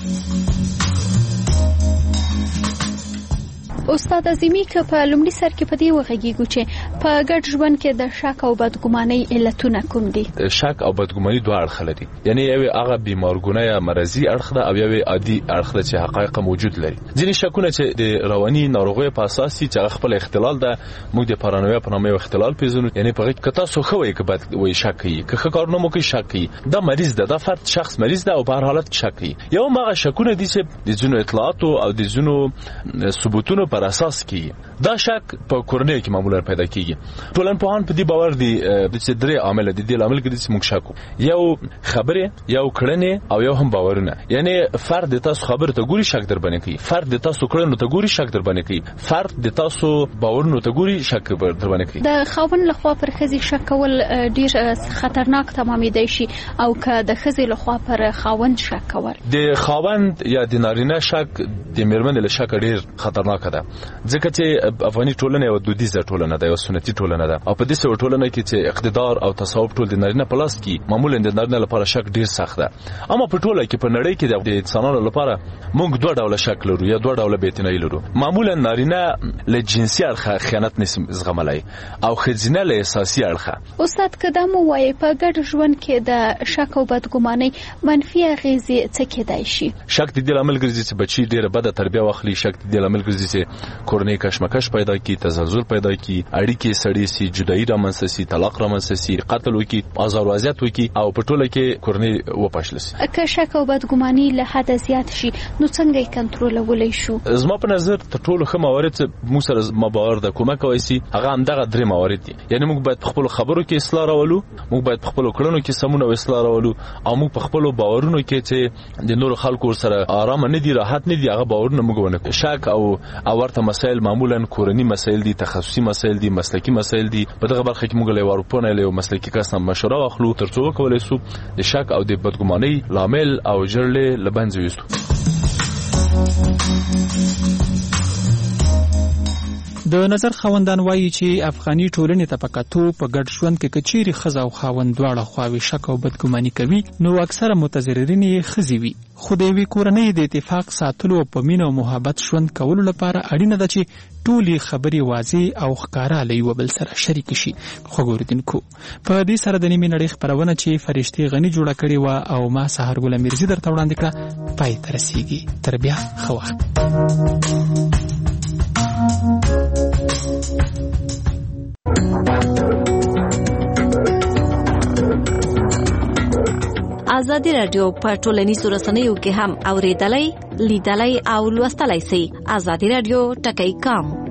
استاد عظیمی که په لومړي سر کې په دې وغږیږو چې په ګډ ژوند کې د شک او بدګمانۍ علتونه کوم دي؟ شک او بدګماني دوه اړخ لري، یعنی یو هغه بیمارګونه یا مرضی اړخ ده او یو عادي اړخ ده چې حقایق موجود لري. ځینې شکونه چې د رواني ناروغیو په اساس چې هغه خپل اختلال ده، موږ د پارانویا په نامه یو اختلال پیژنو، یعنی په هغه کې تاسو خو یې که بد وي شک کوي، که ښه کار نه مو کوي شک کوي، دا مریض ده، دا فرد شخص مریض ده او په هر حالت شک کوي. یو هغه شکونه دي چې د ځینو اطلاعاتو او د ځینو ثبوتونو پر اساس کیږي. دا شک په کورنۍ کې معمولا پیدا کیږي. ټولنپوهان په دې باور دي چې درې عامل دي، د عامل کې د موږ شکو، یو خبره، یو کړنې او یو هم باورونه. یعنی فرد تاسو خبره ته ګوري شک در باندې کوي، فرد تاسو کړنو ته ګوري شک در باندې کوي، فرد تاسو باورونو ته ګوري شک در باندې کوي. د خاوند لخوا پر ښځې شک کول ډیر خطرناک تمامېدای شي او که د ښځې لخوا پر خاوند شک کول، د خاوند یا د نارینه شک د میرمنې له شک ډیر خطرناک ده، ځکه چې افغاني ټولنه یو دودیزه ټولنه ده، یو سنتي طبقاتي ټولنه ده او په دې سو ټولنه کې چې اقتدار او تصوف ټول د نارینه په لاس کې معمولا د نارینه لپاره شک ډیر سخت ده. اما په ټوله کې په نړۍ کې د انسانانو لپاره موږ دوه ډول شک لرو یا دوه ډول بیتنۍ لرو. معمولا نارینه له جنسي اړخه خیانت نسم زغملای او خځینه له اساسي اړخه. استاد قدم وایي په ګډ ژوند کې د شک او بدګمانۍ منفي اغیزې څه کېدای شي؟ شک د دې لامل ګرځي چې بچي ډیره بده تربیه واخلي، شک د دې لامل ګرځي چې کورنۍ کشمکش پیدا کی، تزلزل پیدا کی، اړیکې سړې سي، جدایي رامنځته سي، طلاق رامنځته سي، قتل وکي، آزار وضعیت وکي او په ټوله کې کورنۍ وپاشل سي. که شک او بدګماني له حد زیات شي نو څنګه یې کنټرولولای شو؟ زما په نظر تر ټولو ښه موارد چې موږ سره مباور د کومک کوي سي هغه هم دغه درې موارد دي. یعنی موږ باید خپل خبرو کې اصلاح راولو، موږ باید خپل کړنو کې سمونه او اصلاح راولو او موږ په خپل باورونو کې چې د نور خلکو سره آرام نه دي، راحت نه دي، هغه باورونه موږ ونه شک او اورته مسائل معمولا کورنی مسائل دي، تخصصي مسائل دي، مسلکی مسائل دي. په دغه برخه کې موږ له ورپونه له مسلکی کس هم مشوره واخلو ترڅو وکولای شو د شک او د بدګمانۍ لامل او جړلې لبنځ وستو. د نظر خاوندان وایي چې افغاني ټولنې ته پکاتو په ګډ ژوند کې کچيري خزه او خاوند دواړه خواوي شک او بدګماني کوي نو اکثره متضررین یې خزي وي. خو د وی کورنۍ د اتفاق ساتلو او په مینه او محبت ژوند کولو لپاره اړینه ده چې ټولي خبري واضح او ښکارا لې یو بل سره شریک شي. خو ګوردینکو په دې سره د نیمه نړۍ خبرونه چې فرشتي غني جوړه کړې و او ما سحر ګل میرزي درته وړاندې کړه پای تر رسیږي. تر بیا خو وخت. ازادي رادیو په ټولنیزو رسنیو کې هم اوریدلای، لیدلای او لوستلای شئ. ازادي رادیو ټکی کام